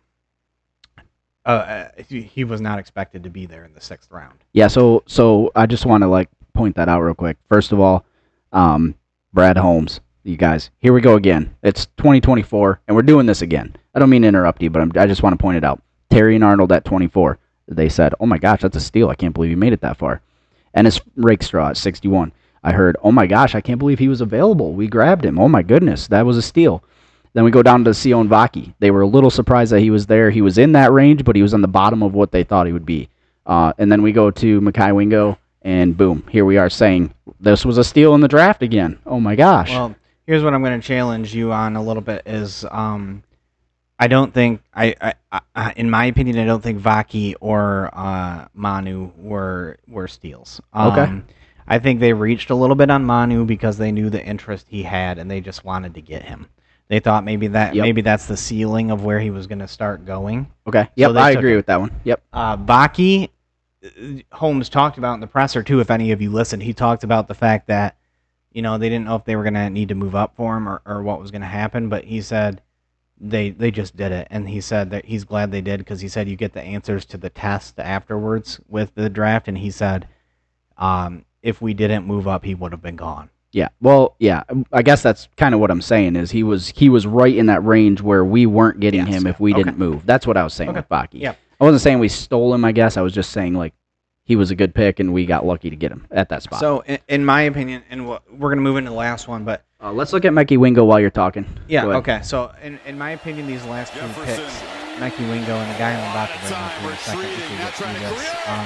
uh, uh, he, he was not expected to be there in the sixth round. Yeah, so so I just want to like point that out real quick. First of all, um, Brad Holmes, you guys, here we go again. It's twenty twenty-four, and we're doing this again. I don't mean to interrupt you, but I'm, I just want to point it out. Terry and Arnold at twenty-four, they said, "Oh my gosh, that's a steal! I can't believe he made it that far." Ennis Rakestraw at sixty-one, I heard, "Oh my gosh, I can't believe he was available. We grabbed him. Oh my goodness, that was a steal." Then we go down to Sion Vaki. They were a little surprised that he was there. He was in that range, but he was on the bottom of what they thought he would be. Uh, and then we go to Makai Wingo, and boom, here we are saying this was a steal in the draft again. Oh my gosh. Well, here's what I'm going to challenge you on a little bit is um, I don't think, I, I, I in my opinion, I don't think Vaki or uh, Manu were were steals. Um, Okay. I think they reached a little bit on Manu because they knew the interest he had and they just wanted to get him. They thought maybe that Yep. maybe that's the ceiling of where he was going to start going. okay. Yep, they I took agree him. with that one. Yep. Uh, Baki, uh, Holmes talked about in the presser too. If any of you listened, he talked about the fact that you know they didn't know if they were going to need to move up for him or, or what was going to happen. But he said they they just did it, and he said that he's glad they did because he said you get the answers to the test afterwards with the draft, and he said um, if we didn't move up, he would have been gone. Yeah. Well, yeah. I guess that's kind of what I'm saying is he was he was right in that range where we weren't getting Yes. him if we Okay. didn't move. That's what I was saying Okay. with Baki. Yeah. I wasn't saying we stole him, I guess. I was just saying like he was a good pick, and we got lucky to get him at that spot. So, in, in my opinion, and we're going to move into the last one, but uh, let's look at Mekhi Wingo while you're talking. yeah, Go ahead. okay. So, in, in my opinion, these last two picks, Mekhi Wingo and the guy I'm about to bring up here in a second, if we get through this, um,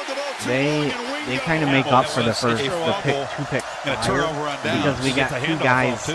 they they kind of make up for the first the pick two picks prior because we got two guys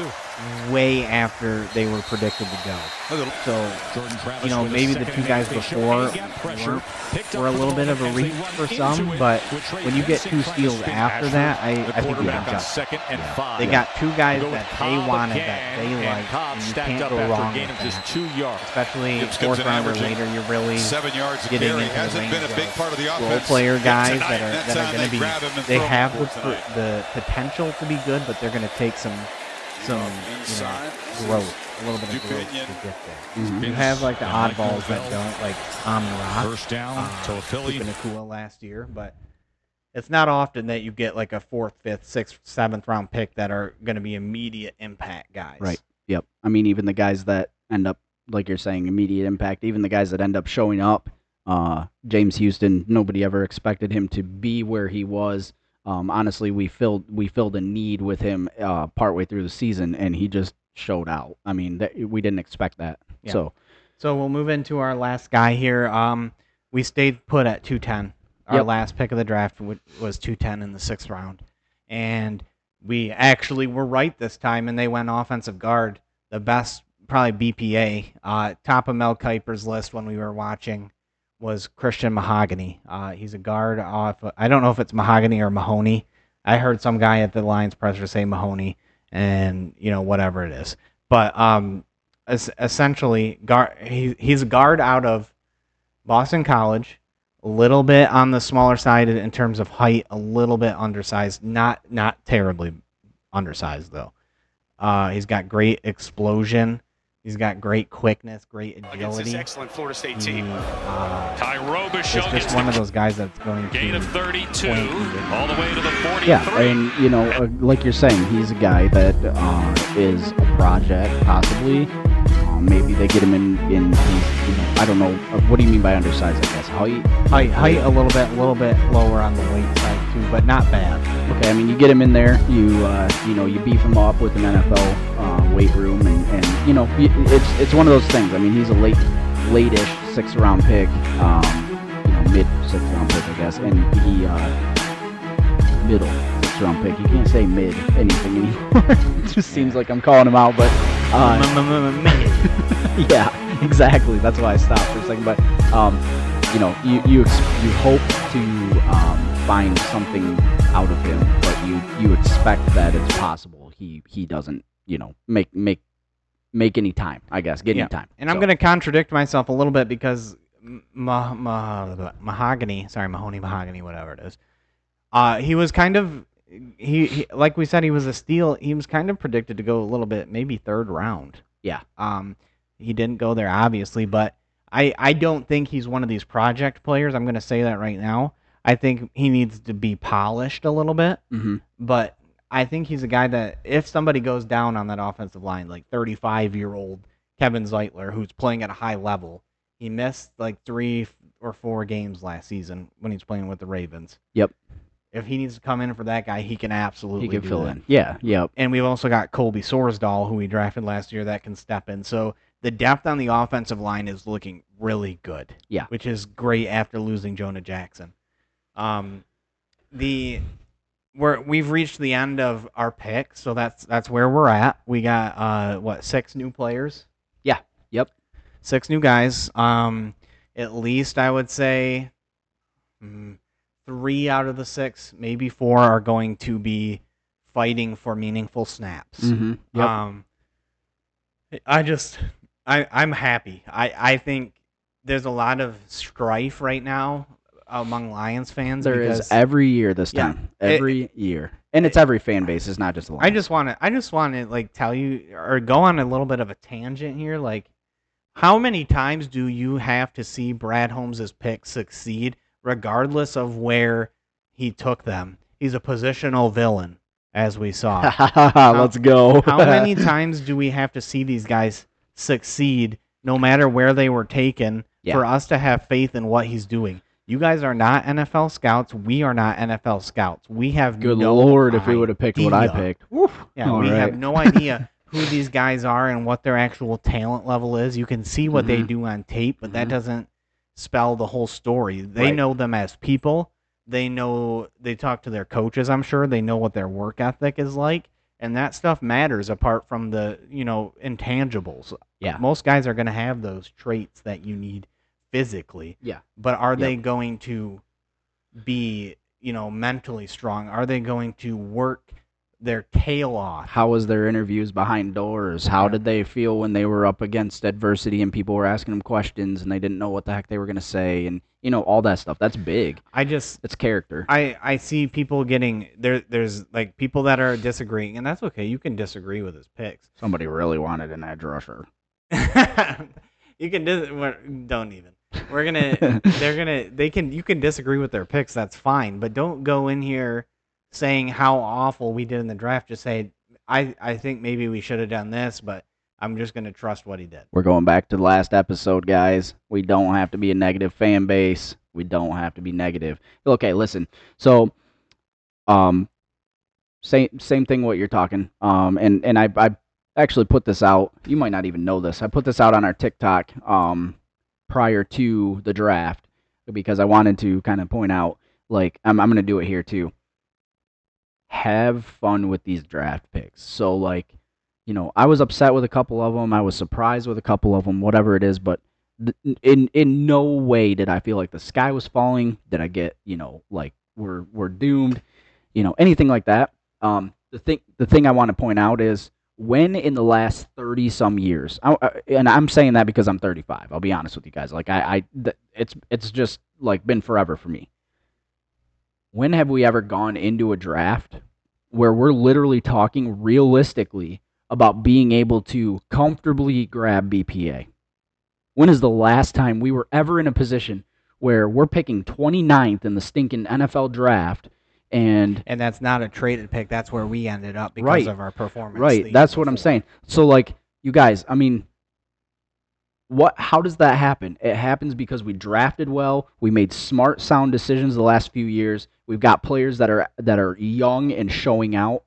way after they were predicted to go. So, you know, maybe the two guys before were, were a little bit of a reach for some, but when you get two steals after that, I, I think you can judge. Yeah. They got two guys that they wanted, that they liked, and you can't go wrong with that. Especially fourth round or later, you're really getting into the range of role player guys that are that are going to be, they have the, the potential to be good, but they're going to take some some you know, growth, a little bit of growth to get there. Mm-hmm. You have like the oddballs that don't, like Amon-Ra, first down uh, to Philly. Nakua last year, but it's not often that you get like a fourth, fifth, sixth, seventh round pick that are going to be immediate impact guys. Right. Yep. I mean, even the guys that end up, like you're saying, immediate impact, even the guys that end up showing up, uh, James Houston, nobody ever expected him to be where he was. Um, honestly, we filled we filled a need with him uh, partway through the season, and he just showed out. I mean, that, we didn't expect that. Yeah. So, so we'll move into our last guy here. Um, we stayed put at two ten. Our Yep. last pick of the draft was two ten in the sixth round, and we actually were right this time, and they went offensive guard, the best probably B P A. Uh, top of Mel Kiper's list when we were watching was Christian Mahogany. Uh, he's a guard off. I don't know if it's Mahogany or Mahoney. I heard some guy at the Lions presser say Mahoney, and you know whatever it is. But um, es- essentially, guard. He, he's a guard out of Boston College. A little bit on the smaller side in terms of height. A little bit undersized. Not not terribly undersized though. Uh, he's got great explosion. He's got great quickness, great agility. Against this excellent Florida State team. He, uh, Tyro It's Bichon gets just one of those guys that's going gain to of thirty-two, point you. all the way to the forty-three. yeah, and, you know, uh, like you're saying, he's a guy that uh, is a project, possibly. Uh, maybe they get him in, in these, you know, I don't know. Uh, what do you mean by undersized, I guess? Height? height, height a little bit, a little bit lower on the weight side too, but not bad. Okay, I mean, you get him in there, you uh, you know, you beef him up with an N F L uh, weight room, and, and you know, it's it's one of those things. I mean, he's a late, late-ish sixth round pick, um, you know, mid sixth round pick, I guess, and he uh, middle sixth round pick. You can't say mid anything anymore. It just seems like I'm calling him out, but uh, yeah, exactly. That's why I stopped for a second. But um, you know, you you ex- you hope to um, find something out of him, but you you expect that it's possible he he doesn't, you know, make make make any time, I guess, get Yeah. any time. And I'm So, going to contradict myself a little bit because ma- ma- Mahogany, sorry, Mahoney, Mahogany, whatever it is, uh, he was kind of, he, he like we said, he was a steal. He was kind of predicted to go a little bit, maybe third round. Yeah. Um, he didn't go there, obviously, but I, I don't think he's one of these project players. I'm going to say that right now. I think he needs to be polished a little bit, mhm. but I think he's a guy that if somebody goes down on that offensive line, like thirty-five-year-old Kevin Zeitler, who's playing at a high level, he missed like three or four games last season when he's playing with the Ravens. Yep. If he needs to come in for that guy, he can absolutely He can do fill that. in. Yeah, yep. And we've also got Colby Sorsdahl, who we drafted last year, that can step in. So the depth on the offensive line is looking really good. Yeah. Which is great after losing Jonah Jackson. Um, the we're we've reached the end of our pick, so that's that's where we're at. We got uh what six new players? Yeah. Yep. Six new guys. Um, at least I would say mm, three out of the six, maybe four, are going to be fighting for meaningful snaps. Mhm. Yep. Um, I just, I, I'm happy. I, I think there's a lot of strife right now among Lions fans. There because is every year this Yeah. time. Every year. And it's every fan base. It's not just the I Lions. just want to, I just want to like tell you or go on a little bit of a tangent here. Like, how many times do you have to see Brad Holmes' pick succeed, regardless of where he took them? He's a positional villain, as we saw. Let's go. How many times do we have to see these guys succeed, no matter where they were taken, Yeah. for us to have faith in what he's doing? You guys are not N F L scouts. We are not N F L scouts. We have Good no Lord, if we would have picked what I idea. picked. Woof. Yeah, All we right. have no idea who these guys are and what their actual talent level is. You can see what they Mhm. do on tape, but that Mhm. doesn't spell the whole story. They Right. know them as people. They know they talk to their coaches, I'm sure. They know what their work ethic is like, and that stuff matters apart from the, you know, intangibles. Yeah. Most guys are going to have those traits that you need physically. Yeah. But are they Yep. going to be, you know, mentally strong? Are they going to work their tail off? How was their interviews behind doors? How Yeah. did they feel when they were up against adversity and people were asking them questions and they didn't know what the heck they were going to say? And, you know, all that stuff. That's big. I just It's character. I, I see people getting there. There's like people that are disagreeing, and that's okay. You can disagree with his picks. Somebody really wanted an edge rusher. You can dis- we're- don't even. We're gonna. They're gonna. They can. You can disagree with their picks. That's fine. But don't go in here saying how awful we did in the draft. Just say I. I think maybe we should have done this, but I'm just gonna trust what he did. We're going back to the last episode, guys. We don't have to be a negative fan base. We don't have to be negative. Okay, listen. So, um, same same thing. What you're talking. Um, and and I I actually put this out. You might not even know this. I put this out on our TikTok. Um, prior to the draft, because I wanted to kind of point out, like, I'm I'm gonna do it here too. Have fun with these draft picks. So, like, you know, I was upset with a couple of them. I was surprised with a couple of them, whatever it is. But th- in in no way did I feel like the sky was falling. Did I get, you know, like we're we're doomed, you know, anything like that. Um, the thing the thing I want to point out is when in the last thirty some years, I, I, and I'm saying that because I'm thirty-five. I'll be honest with you guys. Like I, I th- it's it's just like been forever for me. When have we ever gone into a draft where we're literally talking realistically about being able to comfortably grab B P A? When is the last time we were ever in a position where we're picking twenty-ninth in the stinking N F L draft and And that's not a traded pick. That's where we ended up because Right. of our performance. the right, year that's what I'm before. saying. So like you guys, I mean, what how does that happen? It happens because we drafted well, we made smart sound decisions the last few years. We've got players that are that are young and showing out.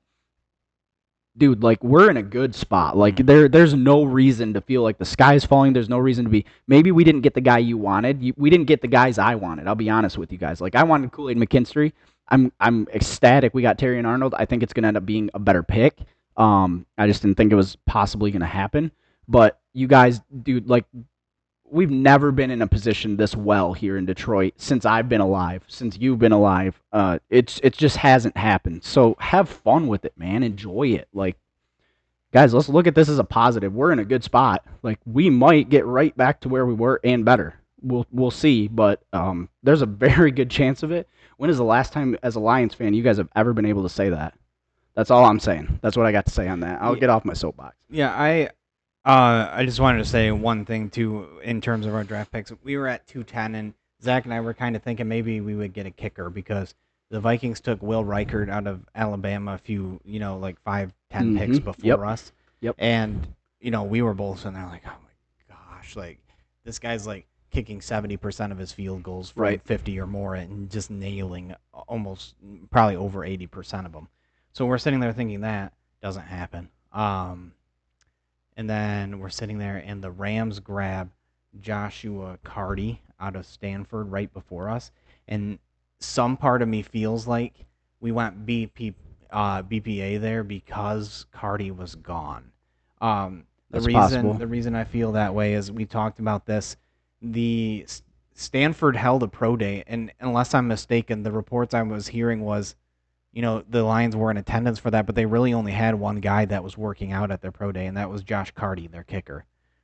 Dude, like we're in a good spot. Like there there's no reason to feel like the sky's falling. There's no reason to be maybe we didn't get the guy you wanted. You, we didn't get the guys I wanted. I'll be honest with you guys. Like I wanted Kool-Aid McKinstry. I'm I'm ecstatic we got Terry and Arnold. I think it's going to end up being a better pick. Um, I just didn't think it was possibly going to happen. But you guys, dude, like we've never been in a position this well here in Detroit since I've been alive, since you've been alive. Uh, it's it just hasn't happened. So have fun with it, man. Enjoy it. Like, guys, let's look at this as a positive. We're in a good spot. Like we might get right back to where we were and better. We'll we'll see, but um, there's a very good chance of it. When is the last time, as a Lions fan, you guys have ever been able to say that? That's all I'm saying. That's what I got to say on that. I'll Yeah. get off my soapbox. Yeah, I uh, I just wanted to say one thing too in terms of our draft picks. We were at two ten, and Zach and I were kind of thinking maybe we would get a kicker because the Vikings took Will Reichert out of Alabama a few, you know, like five, ten picks Mhm. before Yep. us. Yep. And you know, we were both sitting there like, oh my gosh, like this guy's like kicking seventy percent of his field goals from Right. fifty or more and just nailing almost probably over eighty percent of them. So we're sitting there thinking that doesn't happen. Um, and then we're sitting there and the Rams grab Joshua Carty out of Stanford right before us. And some part of me feels like we went B P, uh, B P A there because Carty was gone. Um, the That's reason possible. the reason I feel that way is we talked about this. The S- Stanford held a pro day, and unless I'm mistaken, the reports I was hearing was, you know, the Lions were in attendance for that, but they really only had one guy that was working out at their pro day, and that was Josh Carty, their kicker.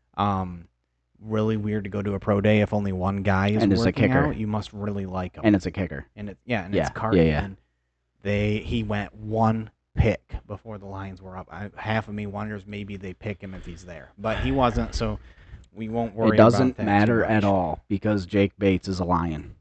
Um, really weird to go to a pro day if only one guy is And it's a working kicker. out. You must really like him. And it's a kicker. And it, yeah, and Yeah, it's Carty. yeah, yeah. And they he went one pick before the Lions were up. I, half of me wonders maybe they pick him if he's there, but he wasn't. So we won't worry. It doesn't about that matter too at much. all because Jake Bates is a Lion.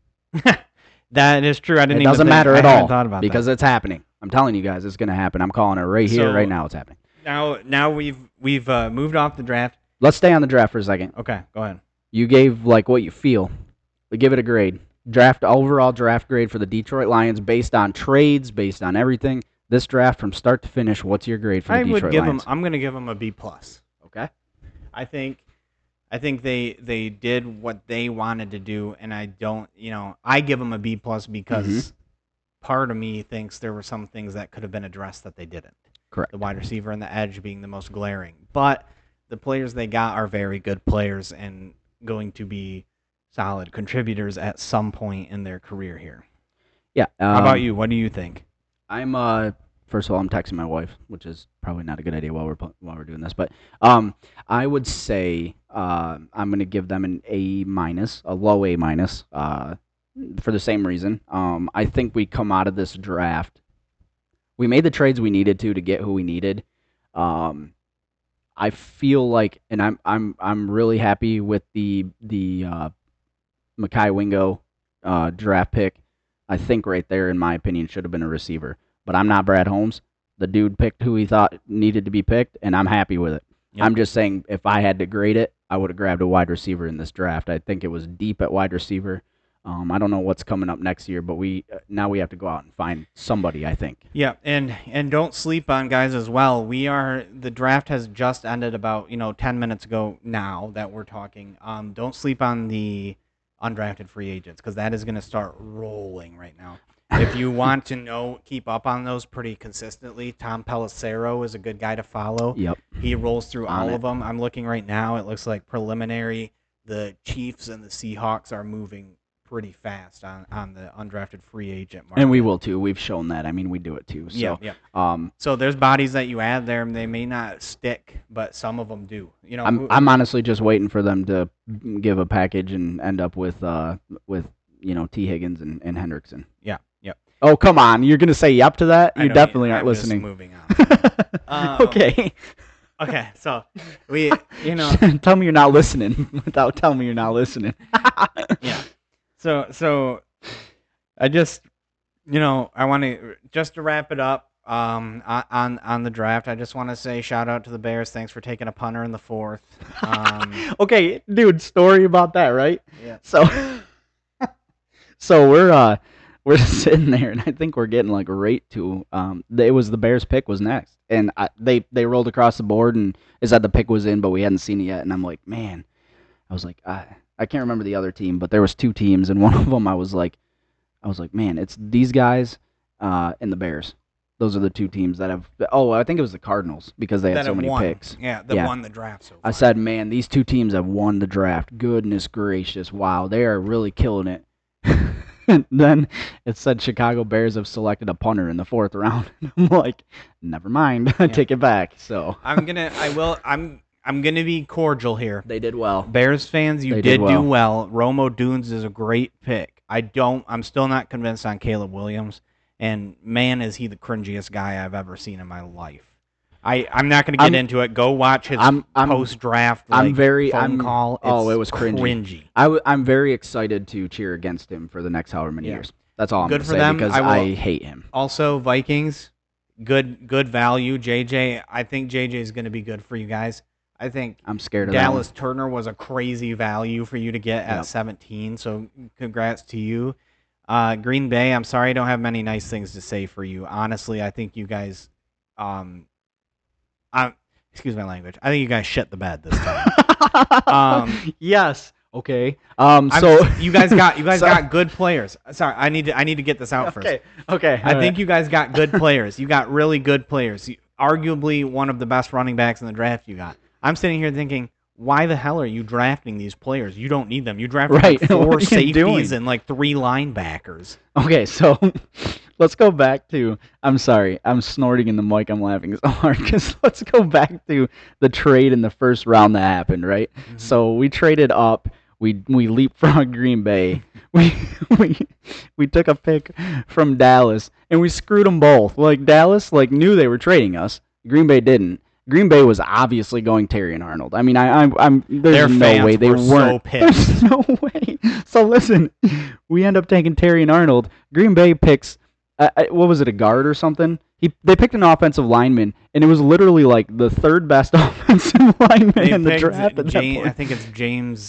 That is true. I didn't It even doesn't think- matter I at hadn't all thought about because that. it's happening. I'm telling you guys, it's going to happen. I'm calling it right here, So- right now. It's happening. Now, now we've we've uh, moved off the draft. Let's stay on the draft for a second. Okay, go ahead. You gave like what you feel. But give it a grade. draft overall draft grade for the Detroit Lions based on trades, based on everything. This draft from start to finish, what's your grade for the I Detroit would give Lions? them. I'm going to give them a B plus. Okay. I think, I think they they did what they wanted to do, and I don't. You know, I give them a B plus because Mhm. part of me thinks there were some things that could have been addressed that they didn't. Correct. The wide receiver and the edge being the most glaring, but the players they got are very good players and going to be solid contributors at some point in their career here. Yeah. Um, How about you? What do you think? I'm uh first of all I'm texting my wife, which is probably not a good idea while we're pu- while we're doing this, but um I would say uh, I'm going to give them an A minus, a low A minus, uh for the same reason. Um I think we come out of this draft, we made the trades we needed to to get who we needed. Um I feel like, and I'm I'm I'm really happy with the the uh, Mekhi Wingo uh, draft pick. I think right there, in my opinion, should have been a receiver. But I'm not Brad Holmes. The dude picked who he thought needed to be picked, and I'm happy with it. Yep. I'm just saying, if I had to grade it, I would have grabbed a wide receiver in this draft. I think it was deep at wide receiver. Um, I don't know what's coming up next year, but we uh, now we have to go out and find somebody, I think. Yeah, and and don't sleep on guys as well. We are the draft has just ended about you know ten minutes ago now that we're talking. Um, don't sleep on the undrafted free agents because that is going to start rolling right now. If you want to know, keep up on those pretty consistently. Tom Pelissero is a good guy to follow. Yep. He rolls through On all it. of them. I'm looking right now. It looks like preliminary. The Chiefs and the Seahawks are moving pretty fast on, on the undrafted free agent market. And we will too. We've shown that. I mean, we do it too. So, Yeah, yeah. Um, So there's bodies that you add there, and they may not stick, but some of them do. You know, I'm who- I'm honestly just waiting for them to give a package and end up with uh with you know T Higgins and, and Hendrickson. yeah, yeah. Oh, come on! You're gonna say yep to that? I You know definitely aren't I'm just listening. moving on. Uh, Okay. Okay, so we, you know, Tell me you're not listening without telling me you're not listening. yeah. So, so I just, you know, I want to just to wrap it up um, on on the draft. I just want to say shout out to the Bears. Thanks for taking a punter in the fourth. Um, Okay, dude, story about that, right? Yeah. So, so we're uh we're sitting there, and I think we're getting like right to um. It was the Bears pick was next, and I, they they rolled across the board, and it said the pick was in, but we hadn't seen it yet, and I'm like, man, I was like, I I can't remember the other team, but there was two teams, and one of them I was like, I was like, man, it's these guys, uh, and the Bears. Those are the two teams that have. Oh, I think it was the Cardinals because they had that so have many won. picks. Yeah, that Yeah. won the draft so far. I said, man, these two teams have won the draft. Goodness gracious, wow, they are really killing it. Then it said Chicago Bears have selected a punter in the fourth round. I'm like, never mind, I take it back. So I'm gonna, I will, I'm, I'm gonna be cordial here. they did well. Bears fans, you They did, did do well. well. Romo Dunes is a great pick. I don't. I'm still not convinced on Caleb Williams. And man, is he the cringiest guy I've ever seen in my life. I I'm not going to get I'm- into it. Go watch his I'm- I'm- post draft. I'm like, very- phone I'm- call. oh, It's it was cringy. cringy. I w- I'm very excited to cheer against him for the next however many Yeah. years. That's all I'm Good gonna for say them. because I will- I hate him. Also, Vikings, good good value. J J, I think J J is going to be good for you guys. I think I'm scared of Dallas that Turner was a crazy value for you to get at Yep. seventeen, so congrats to you. Uh, Green Bay, I'm sorry I don't have many nice things to say for you. Honestly, I think you guys, um, I, excuse my language, I think you guys shit the bed this time. one. um, yes. Okay. Um. I'm- So you guys got you guys So- got good players. Sorry, I need to I need to get this out first. Okay. Okay. I think you guys got good players. You got really good players. You, arguably one of the best running backs in the draft you got. I'm sitting here thinking, why the hell are you drafting these players? You don't need them. You drafted Right. like four What are you safeties doing? and like three linebackers. Okay, so let's go back to. I'm sorry, I'm snorting in the mic. I'm laughing so hard because let's go back to the trade in the first round that happened. Right. So we traded up. We we leapfrogged Green Bay. we we we took a pick from Dallas and we screwed them both. Like Dallas like knew they were trading us. Green Bay didn't. Green Bay was obviously going Terry and Arnold. I mean, I, I'm, I'm there's Their no fans way they were so weren't. pissed. There's no way. So listen, we end up taking Terry and Arnold. Green Bay picks, uh, uh, what was it, a guard or something? He they picked an offensive lineman, and it was literally like the third best offensive lineman They in the picked draft at that Ja- point. I think it's James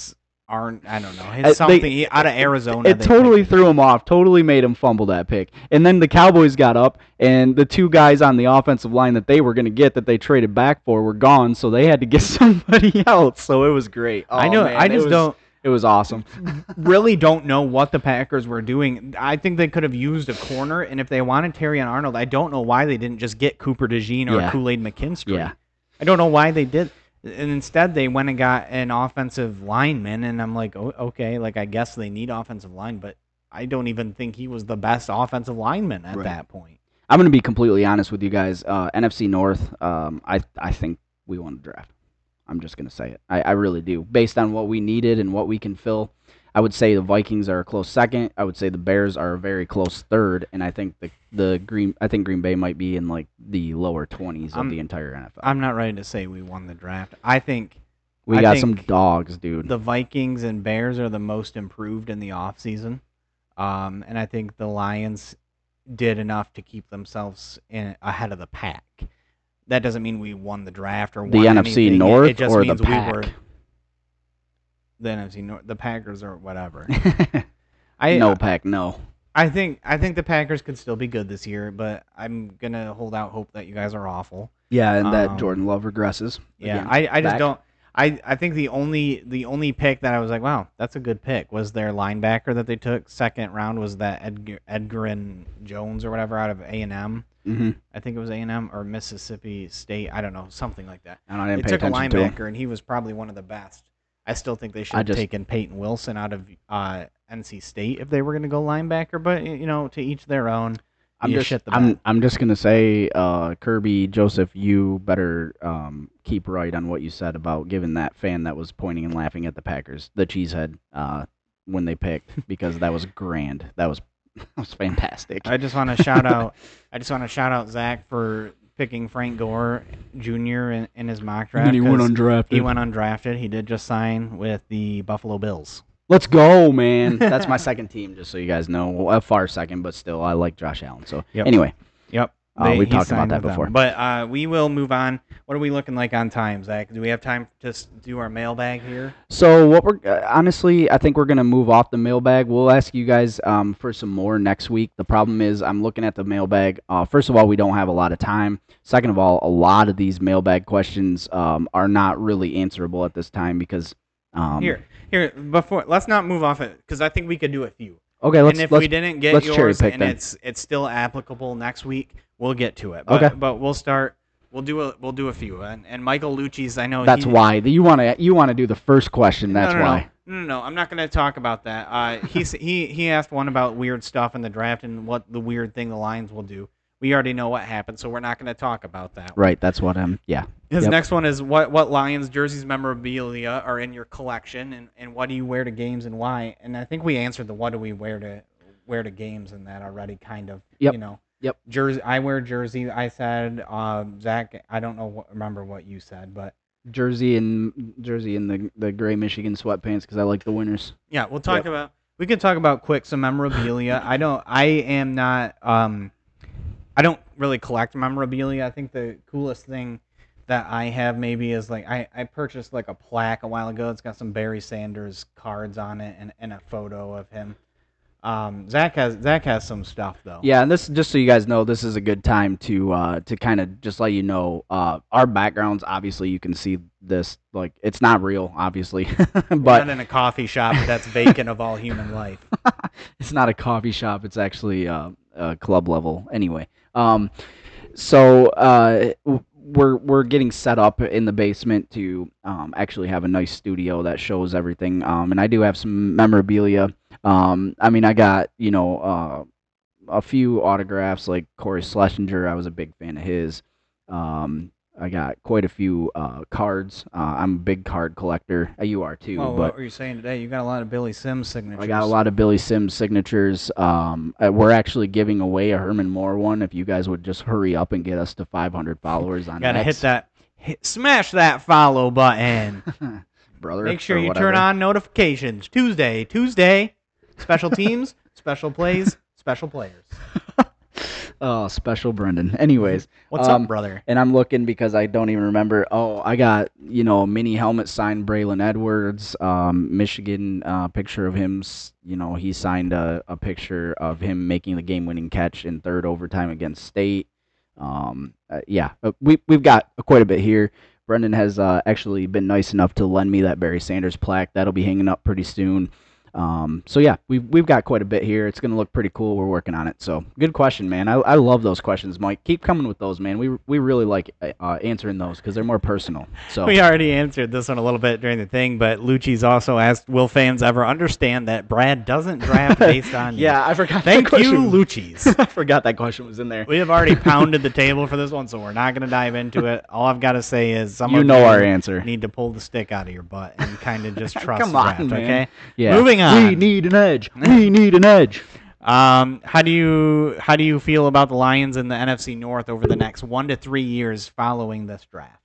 Arn, I don't know. Uh, His they- something he, out of Arizona. It they totally picked threw him off. Totally made him fumble that pick. And then the Cowboys got up, and the two guys on the offensive line that they were going to get that they traded back for were gone, so they had to get somebody else. So it was great. I Oh, know. man, I it just was- don't It was awesome. really don't know what the Packers were doing. I think they could have used a corner, and if they wanted Terrion Arnold, I don't know why they didn't just get Cooper DeJean or Yeah. Kool-Aid McKinstry. Yeah. I don't know why they did. And instead, they went and got an offensive lineman, and I'm like, oh, okay, like I guess they need offensive line, but I don't even think he was the best offensive lineman at Right. that point. I'm going to be completely honest with you guys. Uh, N F C North, um, I I think we won the draft. I'm just going to say it. I, I really do. Based on what we needed and what we can fill, I would say the Vikings are a close second. I would say the Bears are a very close third, and I think the the Green I think Green Bay might be in like the lower twenties of I'm- the entire N F L. I'm not ready to say we won the draft. I think we I got think some dogs, dude. the Vikings and Bears are the most improved in the offseason. Um, and I think the Lions did enough to keep themselves in, ahead of the pack. That doesn't mean we won the draft or The won N F C anything. It- North it just or the means we pack? were the N F C North, the Packers or whatever. I no pack, no. I think I think the Packers could still be good this year, but I'm gonna hold out hope that you guys are awful. Yeah, and that Um, Jordan Love regresses. Yeah, again. I, I just Back. don't. I, I think the only the only pick that I was like, wow, that's a good pick was their linebacker that they took second round was that Edgar Edgerrin Jones or whatever out of A and M. Mhm. I think it was A and M or Mississippi State. I don't know, something like that. And I didn't They pay took a attention to him. linebacker and he was probably one of the best. I still think they should I have just- taken Peyton Wilson out of uh, N C State if they were going to go linebacker. But you know, to each their own. I'm You just, shit the I'm, bed. I'm just gonna say, uh, Kirby Joseph, you better um, keep right on what you said about giving that fan that was pointing and laughing at the Packers the cheesehead uh, when they picked because that was grand. That was that was fantastic. I just want to shout out. I just want to shout out Zach for picking Frank Gore Junior in, in his mock draft. And then he went 'cause undrafted. He went undrafted. He did just sign with the Buffalo Bills. Let's go, man. That's my second team, just so you guys know. Well, a far second, but still, I like Josh Allen. So Yep. anyway, Yep. Uh, They- we've he talked about signed that with them. before. But uh, we will move on. What are we looking like on time, Zach? Do we have time to s- do our mailbag here? So what we're uh, honestly, I think we're gonna move off the mailbag. We'll ask you guys um, for some more next week. The problem is, I'm looking at the mailbag. Uh, first of all, we don't have a lot of time. Second of all, a lot of these mailbag questions um, are not really answerable at this time because um, Here, here. Before, let's not move off it because I think we could do a few. Okay, let's and if let's we didn't get let's cherry yours pick and then. it's it's still applicable next week, we'll get to it. But, Okay. But we'll start. We'll do a we'll do a few. And, and Michael Lucci's, I know That's he, why you want to you want to do the first question. That's no, no, why. No, no, no. I'm not going to talk about that. Uh, he he he asked one about weird stuff in the draft and what the weird thing the Lions will do. We already know what happened, so we're not going to talk about that. Right. That's what I'm. Yeah. His Yep. next one is what what Lions jerseys memorabilia are in your collection, and, and what do you wear to games and why? And I think we answered the what do we wear to wear to games and that already, kind of. Yep. You know. Yep. Jersey. I wear jersey. I said um, Zach. I don't know. What, remember what you said, but Jersey and Jersey and the the gray Michigan sweatpants because I like the winners. yeah, we'll talk Yep. about. We could talk about quick some memorabilia. I don't. I am not. Um, I don't really collect memorabilia. I think the coolest thing that I have maybe is like I, I purchased like a plaque a while ago. It's got some Barry Sanders cards on it and, and a photo of him. Um, Zach has Zach has some stuff though. Yeah, and this just so you guys know, this is a good time to uh, to kind of just let you know uh, our backgrounds. Obviously, you can see this like it's not real, obviously, We're but not in a coffee shop that's vacant of all human life. it's not a coffee shop. It's actually uh, a club level. Anyway, um, so uh, w- we're we're getting set up in the basement to um, actually have a nice studio that shows everything. Um, and I do have some memorabilia. Um, I mean, I got you know uh, a few autographs like Corey Schlesinger. I was a big fan of his. Um, I got quite a few uh, cards. Uh, I'm a big card collector. Uh, you are too, Oh, but what were you saying today? You got a lot of Billy Sims signatures. I got a lot of Billy Sims signatures. Um, uh, we're actually giving away a Herman Moore one. If you guys would just hurry up and get us to five hundred followers on Gotta X, hit that, hit, smash that follow button. brother. Make sure or you whatever. turn on notifications. Tuesday, Tuesday, special teams, special plays, special players. Oh, special Brendan. Anyways, What's um, up, brother? and I'm looking because I don't even remember. Oh, I got, you know, mini helmet signed Braylon Edwards, um, Michigan uh, picture of him. s- You know, he signed a, a picture of him making the game-winning catch in third overtime against State. Um, uh, yeah, uh, we we've got quite a bit here. Brendan has uh, actually been nice enough to lend me that Barry Sanders plaque. That'll be hanging up pretty soon. Um, so yeah, we've we've got quite a bit here. It's gonna look pretty cool. We're working on it. So good question, man. I I love those questions, Mike. Keep coming with those, man. We we really like uh, answering those because they're more personal. So We already answered this one a little bit during the thing, but Lucci's also asked, will fans ever understand that Brad doesn't draft based on you? yeah, I forgot. Thank that you, question. Lucci's. I forgot that question was in there. We have already pounded the table for this one, so we're not going to dive into it. All I've got to say is some You of know you our answer. need to pull the stick out of your butt and kind of just trust Come the on, draft, man. okay? Yeah. Moving on. We need an edge. We need an edge. Um, how do you how do you feel about the Lions in the N F C North over the next one to three years following this draft?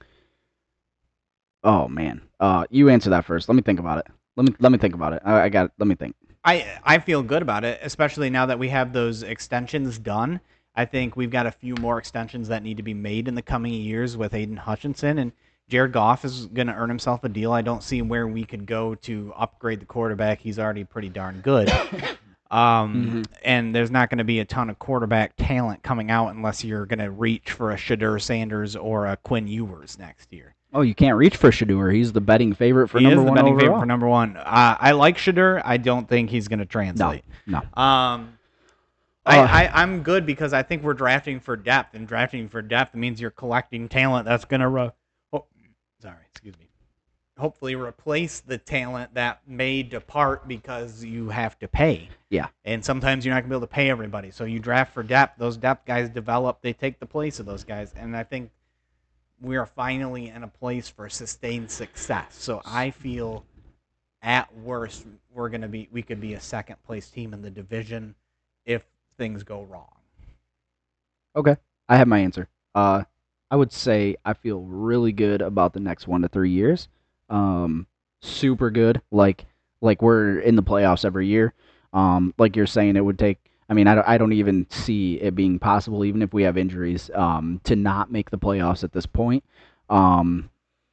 Oh man. Uh, you answer that first. Let me think about it. Let me let me think about it. I, I got it. Let me think. I I feel good about it, especially now that we have those extensions done. I think we've got a few more extensions that need to be made in the coming years with Aiden Hutchinson, and Jared Goff is going to earn himself a deal. I don't see where we could go to upgrade the quarterback. He's already pretty darn good. Um, Mm-hmm. And there's not going to be a ton of quarterback talent coming out unless you're going to reach for a Shadur Sanders or a Quinn Ewers next year. Oh, you can't reach for Shadur. He's the betting favorite for he number is the one betting overall. favorite for number one. Uh, I like Shadur. I don't think he's going to translate. No, no. Um, Uh, I, I, I'm good because I think we're drafting for depth, and drafting for depth means you're collecting talent that's going to, re- oh, sorry, excuse me, hopefully replace the talent that may depart because you have to pay. Yeah. And sometimes you're not going to be able to pay everybody. So you draft for depth. Those depth guys develop. They take the place of those guys. And I think we are finally in a place for sustained success. So I feel at worst we're going to be we could be a second place team in the division if things go wrong. Okay, I have my answer. Uh, I would say I feel really good about the next one to three years. Um, super good. Like like we're in the playoffs every year. Um, like you're saying, it would take. I mean, I don't, I don't even see it being possible, even if we have injuries, um, to not make the playoffs at this point. Um,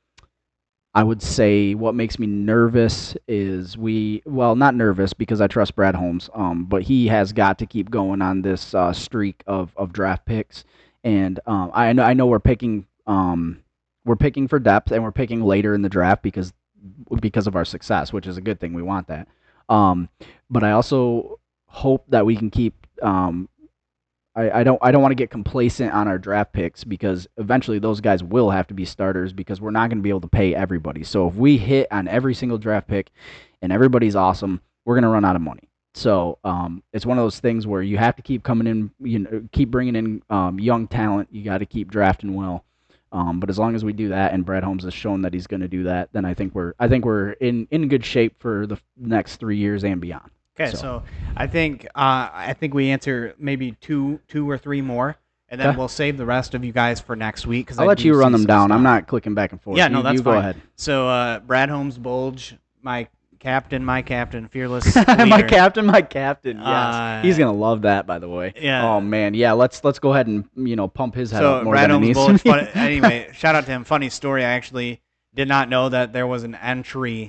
I would say what makes me nervous is we, well, not nervous because I trust Brad Holmes, um, but he has got to keep going on this uh, streak of, of draft picks. And um, I know I know we're picking um, we're picking for depth and we're picking later in the draft because because of our success, which is a good thing. We want that. Um, but I also hope that we can keep. Um, I, I don't I don't want to get complacent on our draft picks because eventually those guys will have to be starters because we're not going to be able to pay everybody. So if we hit on every single draft pick and everybody's awesome, we're going to run out of money. So um, it's one of those things where you have to keep coming in, you know, keep bringing in um, young talent. You got to keep drafting well. Um, but as long as we do that, and Brad Holmes has shown that he's going to do that, then I think we're I think we're in, in good shape for the next three years and beyond. Okay, so, so I think uh, I think we answer maybe two two or three more, and then Okay. we'll save the rest of you guys for next week. Cause I'll I let do you run see them some down. stuff. I'm not clicking back and forth. Yeah, no, You- that's you go fine. ahead. So uh, Brad Holmes Bulge, my captain, my captain, fearless my leader. captain, my captain. Yes, Uh, he's gonna love that. By the way. Yeah. Oh man, yeah. Let's let's go ahead and you know pump his head So up more Brad than it Holmes needs to Bulge. be. Funny, anyway, shout out to him. Funny story. I actually did not know that there was an entry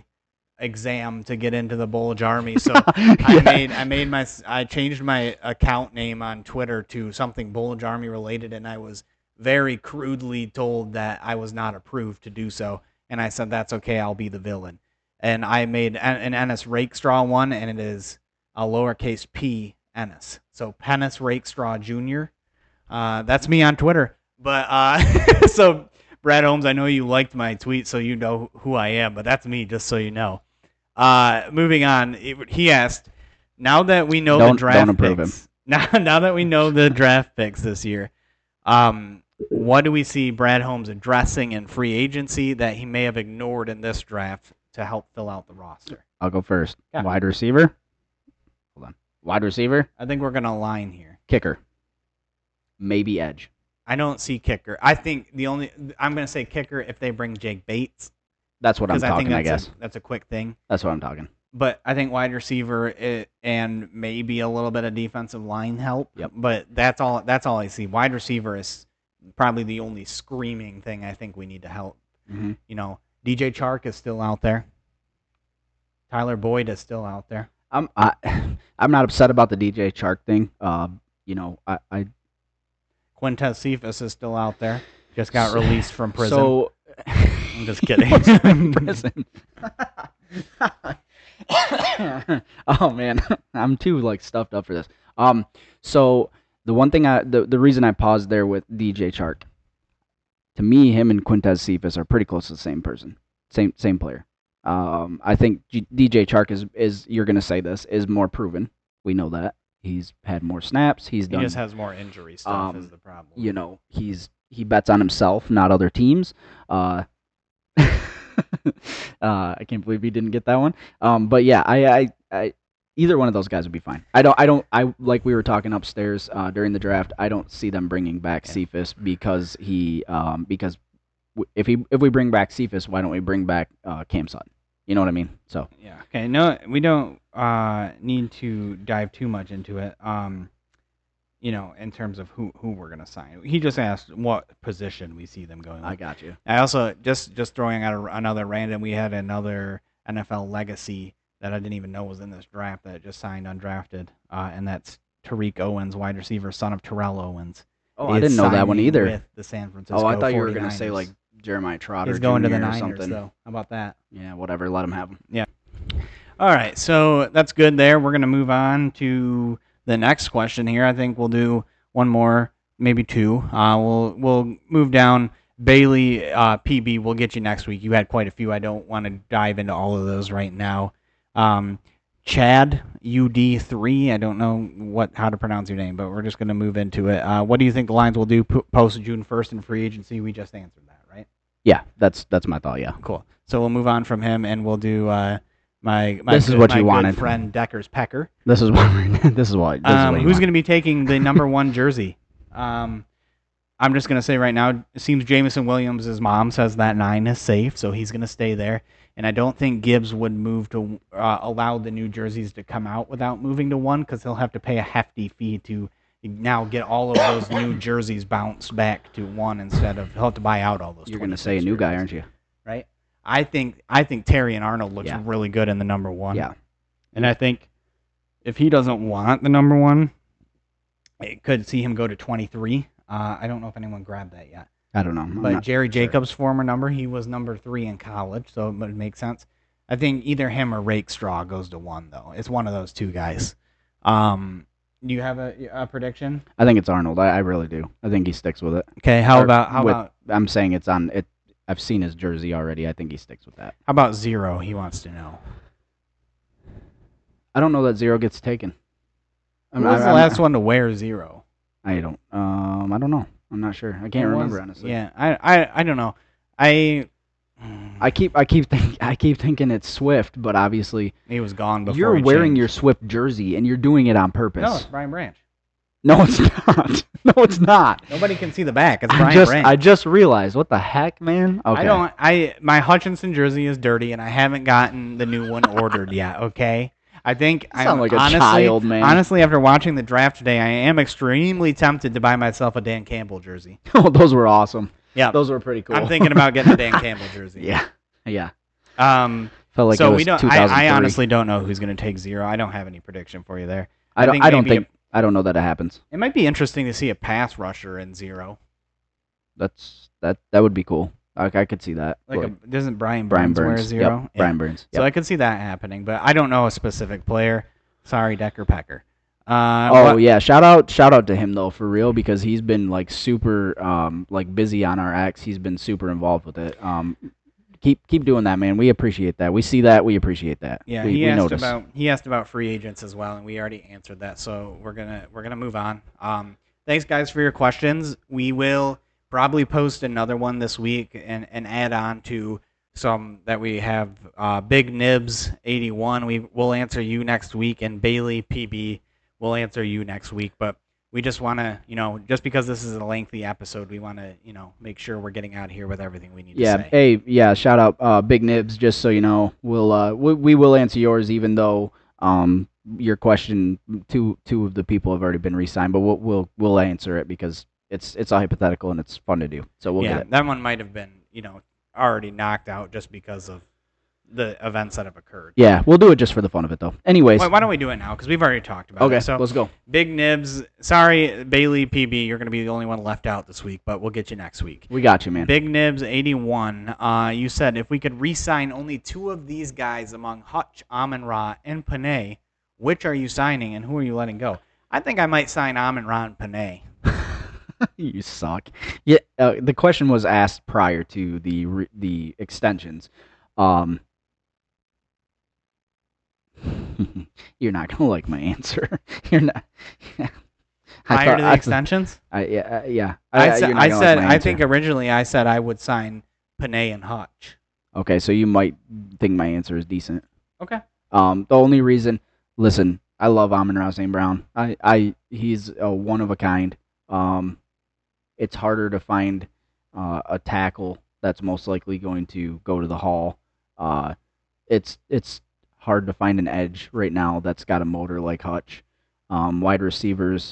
exam to get into the Bulge Army. So I Yeah. made I made my I changed my account name on Twitter to something Bulge Army related, and I was very crudely told that I was not approved to do so. And I said that's okay. I'll be the villain. And I made an, an Ennis Rakestraw one, and it is a lowercase p Ennis. So Pennis Rakestraw Junior Uh, that's me on Twitter. But uh, so Brad Holmes, I know you liked my tweet, so you know who I am. But that's me, just so you know. Uh, moving on, it, he asked, now that we know Don't- the draft don't approve picks, now now that we know the draft picks this year, um, what do we see Brad Holmes addressing in free agency that he may have ignored in this draft to help fill out the roster? I'll go first. Yeah. Wide receiver. Hold on. Wide receiver. I think we're gonna align here. Kicker. Maybe edge. I don't see kicker. I think the only I'm gonna say kicker if they bring Jake Bates That's what I'm because I think talking. I that's guess a, that's a quick thing. that's what I'm talking. but I think wide receiver it, and maybe a little bit of defensive line help. Yep. But that's all. That's all I see. Wide receiver is probably the only screaming thing I think we need to help. Mm-hmm. You know, D J Chark is still out there. Tyler Boyd is still out there. I'm I, I'm not upset about the D J Chark thing. Uh, you know, I, I Quintez Cephas is still out there. Just got released from prison. So I'm just kidding. prison. Oh man, I'm too like stuffed up for this. Um, so the one thing I the, the reason I paused there with D J Chark, to me, him and Quintez Cephas are pretty close to the same person, same same player. Um, I think G- D J Chark is is you're gonna say this is more proven. We know that he's had more snaps. He's he done. just has more injury stuff. um, is the problem. You know, he's he bets on himself, not other teams. Uh, uh, I can't believe he didn't get that one. Um, but yeah, I, I, I, either one of those guys would be fine. I don't, I don't, I like we were talking upstairs uh, during the draft. I don't see them bringing back Yeah. Cephas because he, um, because w- if he, if we bring back Cephas, why don't we bring back uh, Cam Sutton? You know what I mean? So Yeah. Okay. No, we don't uh, need to dive too much into it. Um, you know, in terms of who, who we're gonna sign. He just asked what position we see them going. I with. got you. I also just just throwing out a, another random. We had another N F L legacy that I didn't even know was in this draft that just signed undrafted, uh, and that's Tariq Owens, wide receiver, son of Terrell Owens. Oh, I is didn't know that one signing either. With the San Francisco Oh, I thought you were gonna say 49ers. like Jeremiah Trotter. He's going to the Junior or Niners, something. so how about that? Yeah, whatever. Let him have him. All right, so that's good there. We're going to move on to the next question here. I think we'll do one more, maybe two. Uh, we'll we'll move down. Bailey uh, P B, we'll get you next week. You had quite a few. I don't want to dive into all of those right now. Um, Chad U D three, I don't know what how to pronounce your name, but we're just going to move into it. Uh, what do you think the Lions will do p- post June first in free agency? We just answered that, right? Yeah, that's that's my thought. Yeah. Cool. So we'll move on from him, and we'll do uh, my my, This is good, what my you good wanted. friend Decker's Pecker. This is what. this is what. This is Um, what you who's want. going to be taking the number one jersey? Um, I'm just going to say right now, it seems Jameson Williams' mom says that nine is safe, so he's going to stay there. And I don't think Gibbs would move to uh, allow the new jerseys to come out without moving to one, because he'll have to pay a hefty fee to now get all of those new jerseys bounced back to one instead of he'll have to buy out all those. You're going to twenty-six say a new guy, jerseys, aren't you? right? I think I think Terry and Arnold looks Yeah. really good in the number one. Yeah. And I think if he doesn't want the number one, it could see him go to twenty-three. Uh, I don't know if anyone grabbed that yet. I don't know. I'm But not Jerry sure. Jacobs' former number, he was number three in college, so it would make sense. I think either him or Rakestraw goes to one, though. It's one of those two guys. Um, do you have a, a prediction? I think it's Arnold. I, I really do. I think he sticks with it. Okay, how Or about how with- about I'm saying it's on it. I've seen his jersey already. I think he sticks with that. how about zero? He wants to know. I don't know that zero gets taken. Who was the last one to wear zero? I don't. Um, I don't know. I'm not sure. I can't Who remember was- honestly. Yeah, I, I, I don't know. I. I keep I keep think I keep thinking it's Swift, but obviously He was gone before. you're he wearing changed. your Swift jersey and you're doing it on purpose. No, it's Brian Branch. No, it's not. No, it's not. Nobody can see the back. It's I Brian just Branch. I just realized. What the heck, man? Okay. I don't. I my Hutchinson jersey is dirty, and I haven't gotten the new one ordered yet. Okay. I think sound I'm like a honestly, child, man. honestly, after watching the draft today, I am extremely tempted to buy myself a Dan Campbell jersey. Oh, those were awesome. Yeah, Those were pretty cool. I'm thinking about getting a Dan Campbell jersey. yeah. Yeah. Um. Felt like so it was we don't. two I, thousand three. I honestly don't know who's going to take zero. I don't have any prediction for you there. I don't. think I don't maybe think. I don't know that it happens. It might be interesting to see a pass rusher in zero. That's that. That would be cool. Like I could see that. Like, Like, a, doesn't Brian Brian Burns, wear Burns. zero? Yep. Yeah. Brian Burns. So Yep. I could see that happening, but I don't know a specific player. Sorry, Decker Pecker. Uh, Oh what- yeah, shout out shout out to him though for real because he's been like super um like busy on our X. He's been super involved with it. Um keep keep doing that, man. We appreciate that. We see that, we appreciate that. Yeah, we, he we asked notice. about he asked about free agents as well, and we already answered that. So we're gonna we're gonna move on. Um, thanks guys for your questions. We will probably post another one this week and, and add on to some that we have. Uh, Big Nibs eighty-one. We will answer you next week, and Bailey P B will answer you next week. But we just want to, you know, just because this is a lengthy episode, we want to, you know, make sure we're getting out of here with everything we need Yeah, to say. hey, yeah, shout out uh, Big Nibs, just so you know. We'll, uh, we, we will answer yours, even though um, your question, two two of the people have already been re-signed, but we'll, we'll, we'll answer it because it's it's a hypothetical and it's fun to do. So we'll yeah, get it. that one might have been, you know, already knocked out just because of the events that have occurred. Yeah, we'll do it just for the fun of it, though. Anyways. Why, why don't we do it now? Because we've already talked about Okay, it. So let's go. Big Nibs. Sorry, Bailey P B, you're going to be the only one left out this week, but we'll get you next week. We got you, man. Big Nibs eighty-one. Uh, you said if we could re-sign only two of these guys among Hutch, Amon-Ra, and Panay, which are you signing and who are you letting go? I think I might sign Amon-Ra and Panay. You suck. Yeah, uh, the question was asked prior to the re- the extensions. Um, you're not gonna like my answer. You're not. I Prior thought- to the I- extensions? I, yeah, uh, yeah. I, I, said, you're not I, gonna said like my I answer. think originally I said I would sign Panay and Hutch. Okay, so you might think my answer is decent. Okay. Um, the only reason, listen, I love Amon-Ra Saint Brown. I, I, he's a one of a kind. Um, it's harder to find uh, a tackle that's most likely going to go to the Hall. Uh, it's it's hard to find an edge right now that's got a motor like Hutch. Um, wide receivers,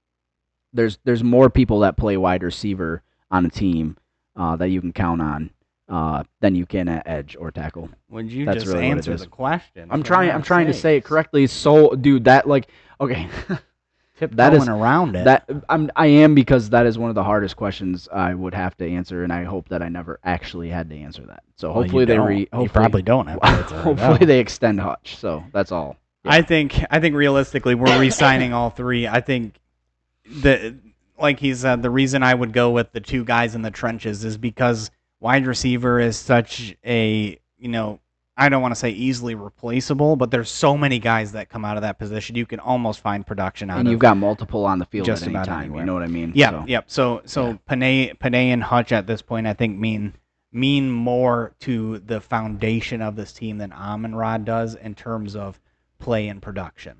there's there's more people that play wide receiver on a team uh, that you can count on uh, than you can at edge or tackle. Would you That's just really what it answer is. the question? I'm For trying. I'm God's trying to sakes. say it correctly. So, dude, that like, okay, Tiptoeing that is around it. that I'm. I am because that is one of the hardest questions I would have to answer, and I hope that I never actually had to answer that. So Well, you hopefully they don't. re. You Hopefully, probably don't have to answer it. hopefully No. they extend Hutch. So that's all. Yeah. I think I think realistically we're re-signing all three. I think the like he said, the reason I would go with the two guys in the trenches is because wide receiver is such a, you know, I don't want to say easily replaceable, but there's so many guys that come out of that position. You can almost find production out And of you've got multiple on the field just at any about time. anywhere. You know what I mean? Yeah, So, yep. So so Yeah. Panay Panay and Hutch at this point I think mean mean more to the foundation of this team than Amon-Ra does in terms of play and production.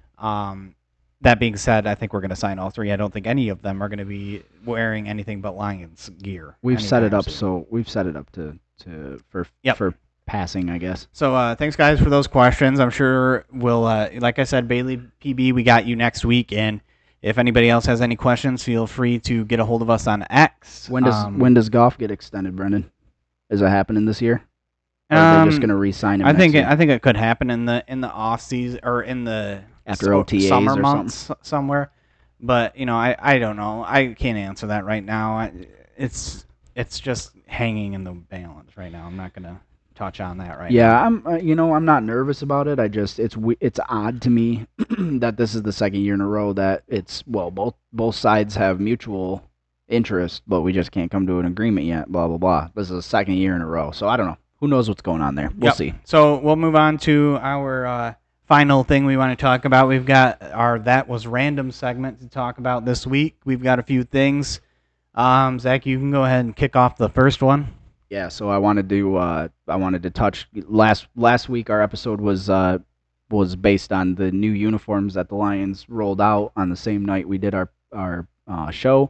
Um, that being said, I think we're going to sign all three. I don't think any of them are going to be wearing anything but Lions gear. We've set it anytime up soon. so we've set it up to to for Yep. for passing, I guess. So uh, thanks, guys, for those questions. I'm sure we'll, uh, like I said, Bailey P B, we got you next week. And if anybody else has any questions, feel free to get a hold of us on X. When does Um, when does golf get extended, Brendan? Is it happening this year? Or are they just um, going to re-sign him? I next think it, year? I think it could happen in the in the off season or in the After so- O T As summer or months somewhere. But you know, I, I don't know. I can't answer that right now. I, it's it's just hanging in the balance right now. I'm not gonna touch on that right Yeah, now. I'm. Uh, you know, I'm not nervous about it. I just it's we- it's odd to me that this is the second year in a row that it's well both both sides have mutual interest, but we just can't come to an agreement yet. Blah blah blah. This is the second year in a row, so I don't know. Who knows what's going on there? We'll Yep. see. So we'll move on to our uh, final thing we want to talk about. We've got our That Was Random segment to talk about this week. We've got a few things. Um, Zach, you can go ahead and kick off the first one. Yeah, so I wanted to uh, I wanted to touch last last week. Our episode was uh, was based on the new uniforms that the Lions rolled out on the same night we did our our uh, show,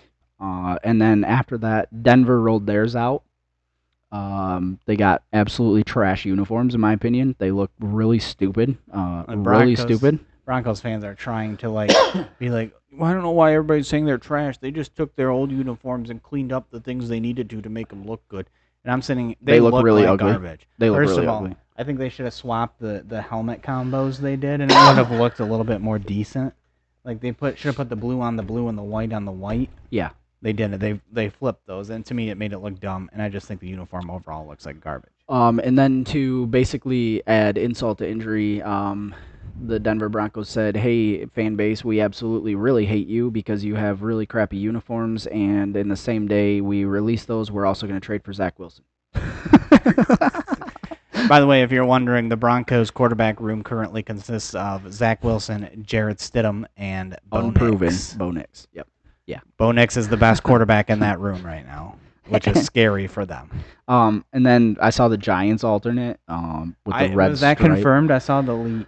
uh, and then after that, Denver rolled theirs out. Um, they got absolutely trash uniforms, in my opinion. They look really stupid. Uh, And really Broncos- stupid. Broncos fans are trying to like be like, well, I don't know why everybody's saying they're trash. They just took their old uniforms and cleaned up the things they needed to to make them look good. And I'm sitting, they, They look really like ugly. garbage. They look First really of all, ugly. I think they should have swapped the, the helmet combos they did, and it would have looked a little bit more decent. Like they put should have put the blue on the blue and the white on the white. Yeah. They didn't. They they flipped those, and to me, it made it look dumb. And I just think the uniform overall looks like garbage. Um, and then to basically add insult to injury, um, the Denver Broncos said, hey, fan base, we absolutely really hate you because you have really crappy uniforms, and in the same day we release those, we're also going to trade for Zach Wilson. By the way, if you're wondering, the Broncos quarterback room currently consists of Zach Wilson, Jarrett Stidham, and Bo Unproven. Nix. Bo Nix. Yep. Bo Nix is the best quarterback in that room right now, which is scary for them. Um, and then I saw the Giants alternate um, with the I, red was that stripe. confirmed? I saw the leak.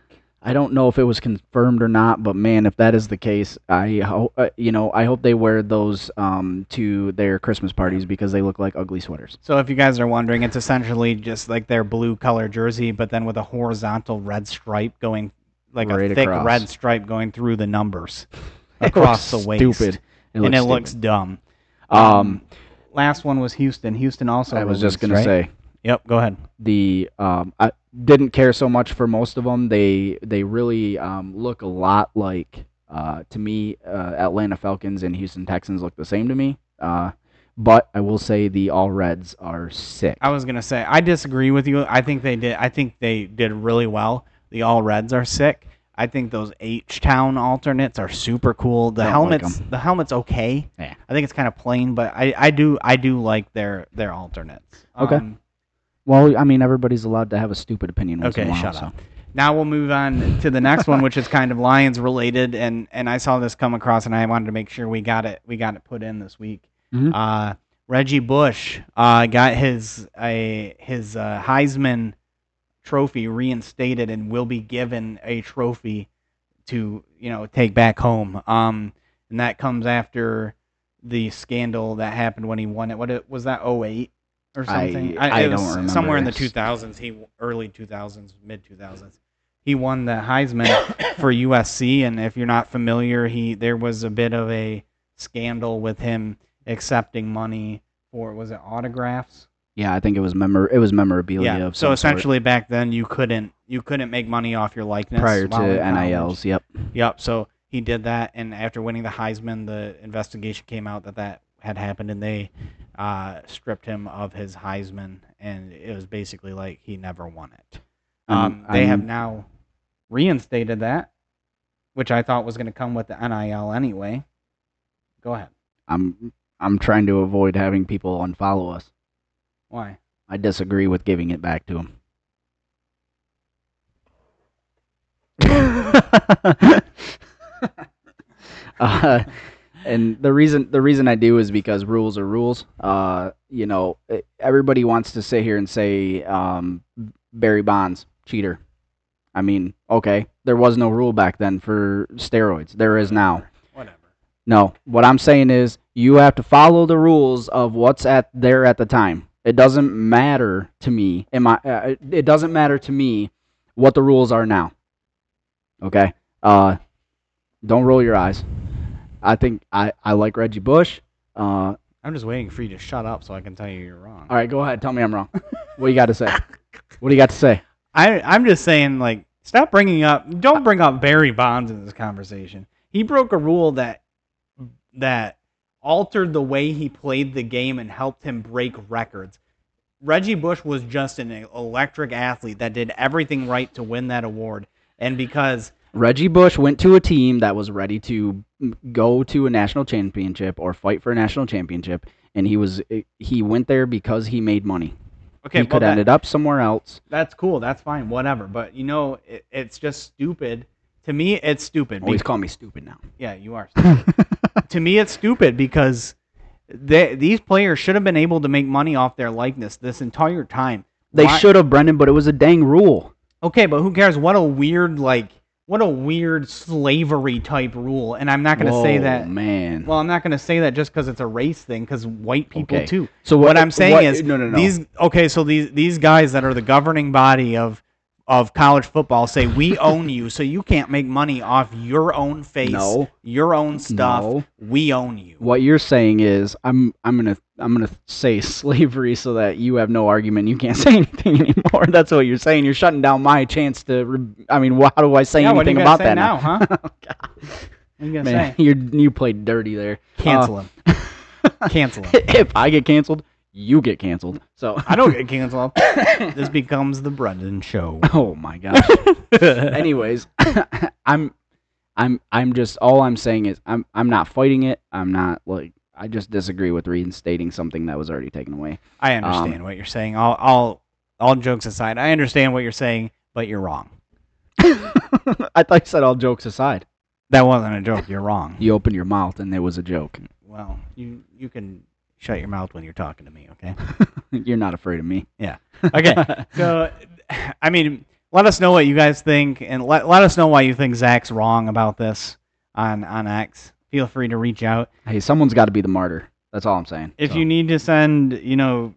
I don't know if it was confirmed or not, but man, if that is the case, I hope uh, you know I hope they wear those um, to their Christmas parties because they look like ugly sweaters. So if you guys are wondering, it's essentially just like their blue color jersey, but then with a horizontal red stripe going, like Right a thick across. red stripe going through the numbers It across the looks waist. Stupid. It and looks it stupid. looks dumb. Um, Last one was Houston. Houston also. I was just released, gonna right? say Yep. Go ahead. the um, I didn't care so much for most of them. They they really um, look a lot like uh, to me. Uh, Atlanta Falcons and Houston Texans look the same to me. Uh, but I will say the All Reds are sick. I was gonna say I disagree with you. I think they did. I think they did really well. The All Reds are sick. I think those H-Town alternates are super cool. The Don't like helmets, 'em. the helmet's okay. Yeah. I think it's kind of plain, but I, I do I do like their their alternates. Okay. Um, Well, I mean, everybody's allowed to have a stupid opinion once Okay, in a while. shut so. up. Now we'll move on to the next one, which is kind of Lions related, and, and I saw this come across, and I wanted to make sure we got it we got it put in this week. Mhm. Uh, Reggie Bush uh, got his a his uh, Heisman trophy reinstated and will be given a trophy to you know take back home. Um, and that comes after the scandal that happened when he won it. What it, was that? oh eight or something? I it don't was remember. Somewhere in the two thousands, he early two thousands, mid two thousands. He won the Heisman for U S C, and if you're not familiar, he there was a bit of a scandal with him accepting money for was it autographs? Yeah, I think it was memor it was memorabilia Yeah. of So some essentially, back then you couldn't you couldn't make money off your likeness sort, prior while in to N I college. Ls. Yep. Yep. So he did that, and after winning the Heisman, the investigation came out that that had happened, and they uh, stripped him of his Heisman, and it was basically like he never won it. Um, I'm- they have I'm- now reinstated that, which I thought was going to come with the N I L anyway. Go ahead. I'm I'm trying to avoid having people unfollow us. Why? I disagree with giving it back to them. uh, and the reason the reason I do is because rules are rules. Uh, you know, e- everybody wants to sit here and say um, Barry Bonds cheater. I mean, okay, there was no rule back then for steroids. There is now. Whatever. No, what I'm saying is you have to follow the rules of what's at there at the time. It doesn't matter to me. Am I? Uh, it doesn't matter to me what the rules are now. Okay. Uh, don't roll your eyes. I think I, I like Reggie Bush. Uh, I'm just waiting for you to shut up so I can tell you you're wrong. all right, go ahead. Tell me I'm wrong. What do you got to say? What do you got to say? I, I'm just saying, like, stop bringing up, don't bring up Barry Bonds in this conversation. He broke a rule that that altered the way he played the game and helped him break records. Reggie Bush was just an electric athlete that did everything right to win that award. And because Reggie Bush went to a team that was ready to go to a national championship or fight for a national championship, and he was he went there because he made money. okay, he well, could have that- ended up somewhere else. that's cool, that's fine, whatever. But you know, it, it's just stupid. To me, it's stupid. Always Be- call me stupid now. yeah, you are. Stupid. To me, it's stupid because they, these players should have been able to make money off their likeness this entire time. They Why- should have, Brendan, but it was a dang rule. Okay, but who cares? What a weird, like, what a weird slavery type rule. And I'm not going to say Whoa, that. man. Well, I'm not going to say that just because it's a race thing, because white people Okay. too. So what, what- I'm saying what- is no, no, no. these. Okay, so these these guys that are the governing body of of college football say we own you, so you can't make money off your own face, No. your own stuff. No. We own you. What you're saying is, I'm I'm gonna I'm gonna say slavery so that you have no argument. You can't say anything anymore. That's what you're saying. You're shutting down my chance to. Re- I mean, wh- how do I say Yeah, what are you anything gonna about say that now, huh? Oh, God. What are you gonna Man, say? you you played dirty there. Cancel Uh, him. Cancel him. If I get canceled, you get canceled. So I don't get canceled. This becomes the Brendan Show. Oh my gosh. Anyways, I'm I'm I'm just all I'm saying is I'm I'm not fighting it. I'm not like I just disagree with reinstating something that was already taken away. I understand what you're saying. All, all, all jokes aside, I understand what you're saying, but you're wrong. I thought you said all jokes aside. That wasn't a joke. You're wrong. You opened your mouth and it was a joke. Well, you you can shut your mouth when you're talking to me, okay? You're not afraid of me. Yeah. Okay. So, I mean, let us know what you guys think, and let let us know why you think Zach's wrong about this on on X. Feel free to reach out. Hey, someone's got to be the martyr. That's all I'm saying. If So, you need to send, you know,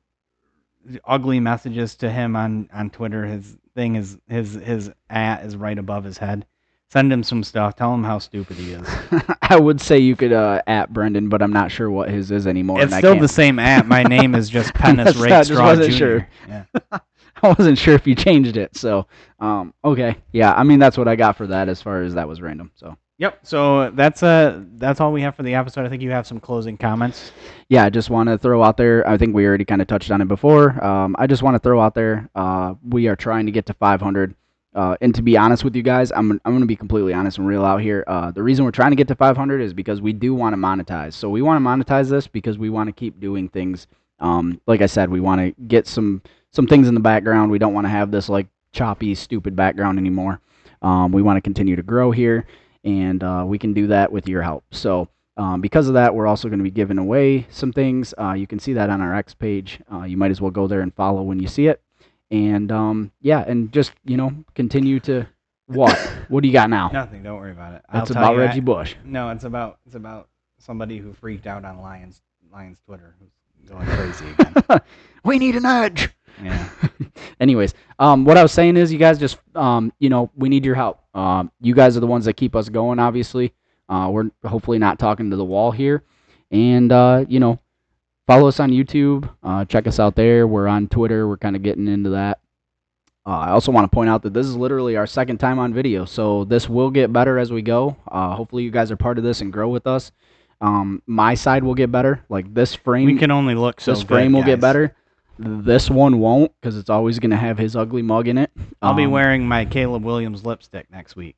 ugly messages to him on, on Twitter, his thing is his his at is right above his head. Send him some stuff. Tell him how stupid he is. I would say you could uh, at Brendan, but I'm not sure what his is anymore. It's and I still can't- the same at. My name is just Penis That's- I Rake just Straw wasn't Junior sure. Yeah. I wasn't sure if you changed it. So, um, okay, yeah. I mean, that's what I got for that. As far as that was random. So. Yep. So that's uh that's all we have for the episode. I think you have some closing comments. Yeah, I just want to throw out there, I think we already kind of touched on it before. Um, I just want to throw out there, uh, we are trying to get to five hundred. Uh, and to be honest with you guys, I'm, I'm going to be completely honest and real out here. Uh, the reason we're trying to get to five hundred is because we do want to monetize. So we want to monetize this because we want to keep doing things. Um, like I said, we want to get some, some things in the background. We don't want to have this like choppy, stupid background anymore. Um, we want to continue to grow here, and uh, we can do that with your help. So Um, because of that, we're also going to be giving away some things. Uh, you can see that on our X page. Uh, you might as well go there and follow when you see it. And um, yeah, and just, you know, continue to what? What do you got now? Nothing. Don't worry about it. That's I'll tell about you Reggie I- Bush. No, it's about it's about somebody who freaked out on Lions Lions Twitter who's going crazy again. We need an edge. Yeah. Anyways, um, what I was saying is, you guys just, um, you know, we need your help. Um, you guys are the ones that keep us going, obviously. Uh, we're hopefully not talking to the wall here. And, uh, you know, follow us on YouTube. Uh, check us out there. We're on Twitter. We're kind of getting into that. Uh, I also want to point out that this is literally our second time on video, so this will get better as we go. Uh, hopefully you guys are part of this and grow with us. Um, my side will get better. Like this frame, We can only look so this good, frame will get guys. better. This one won't, because it's always going to have his ugly mug in it. I'll be Um, wearing my Caleb Williams lipstick next week.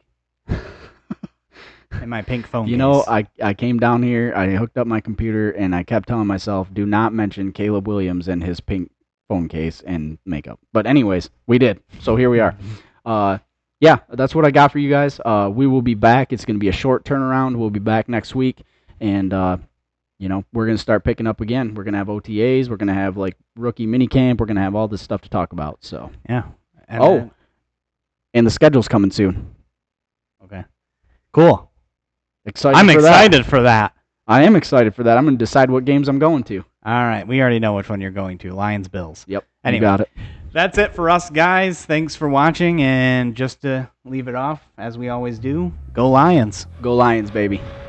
And my pink phone You case. know, I, I came down here, I hooked up my computer, and I kept telling myself, do not mention Caleb Williams and his pink phone case and makeup. But anyways, we did. So here we are. Uh, yeah, that's what I got for you guys. Uh, we will be back. It's going to be a short turnaround. We'll be back next week. And, uh, you know, we're going to start picking up again. We're going to have O T As. We're going to have, like, rookie minicamp. We're going to have all this stuff to talk about. So. Yeah. And oh, then- and the schedule's coming soon. okay. Cool. Excited I'm for excited that. for that. I am excited for that. I'm going to decide what games I'm going to. All right. We already know which one you're going to. Lions Bills. Yep. Anyway. You got it. That's it for us, guys. Thanks for watching. And just to leave it off, as we always do, go Lions. Go Lions, baby.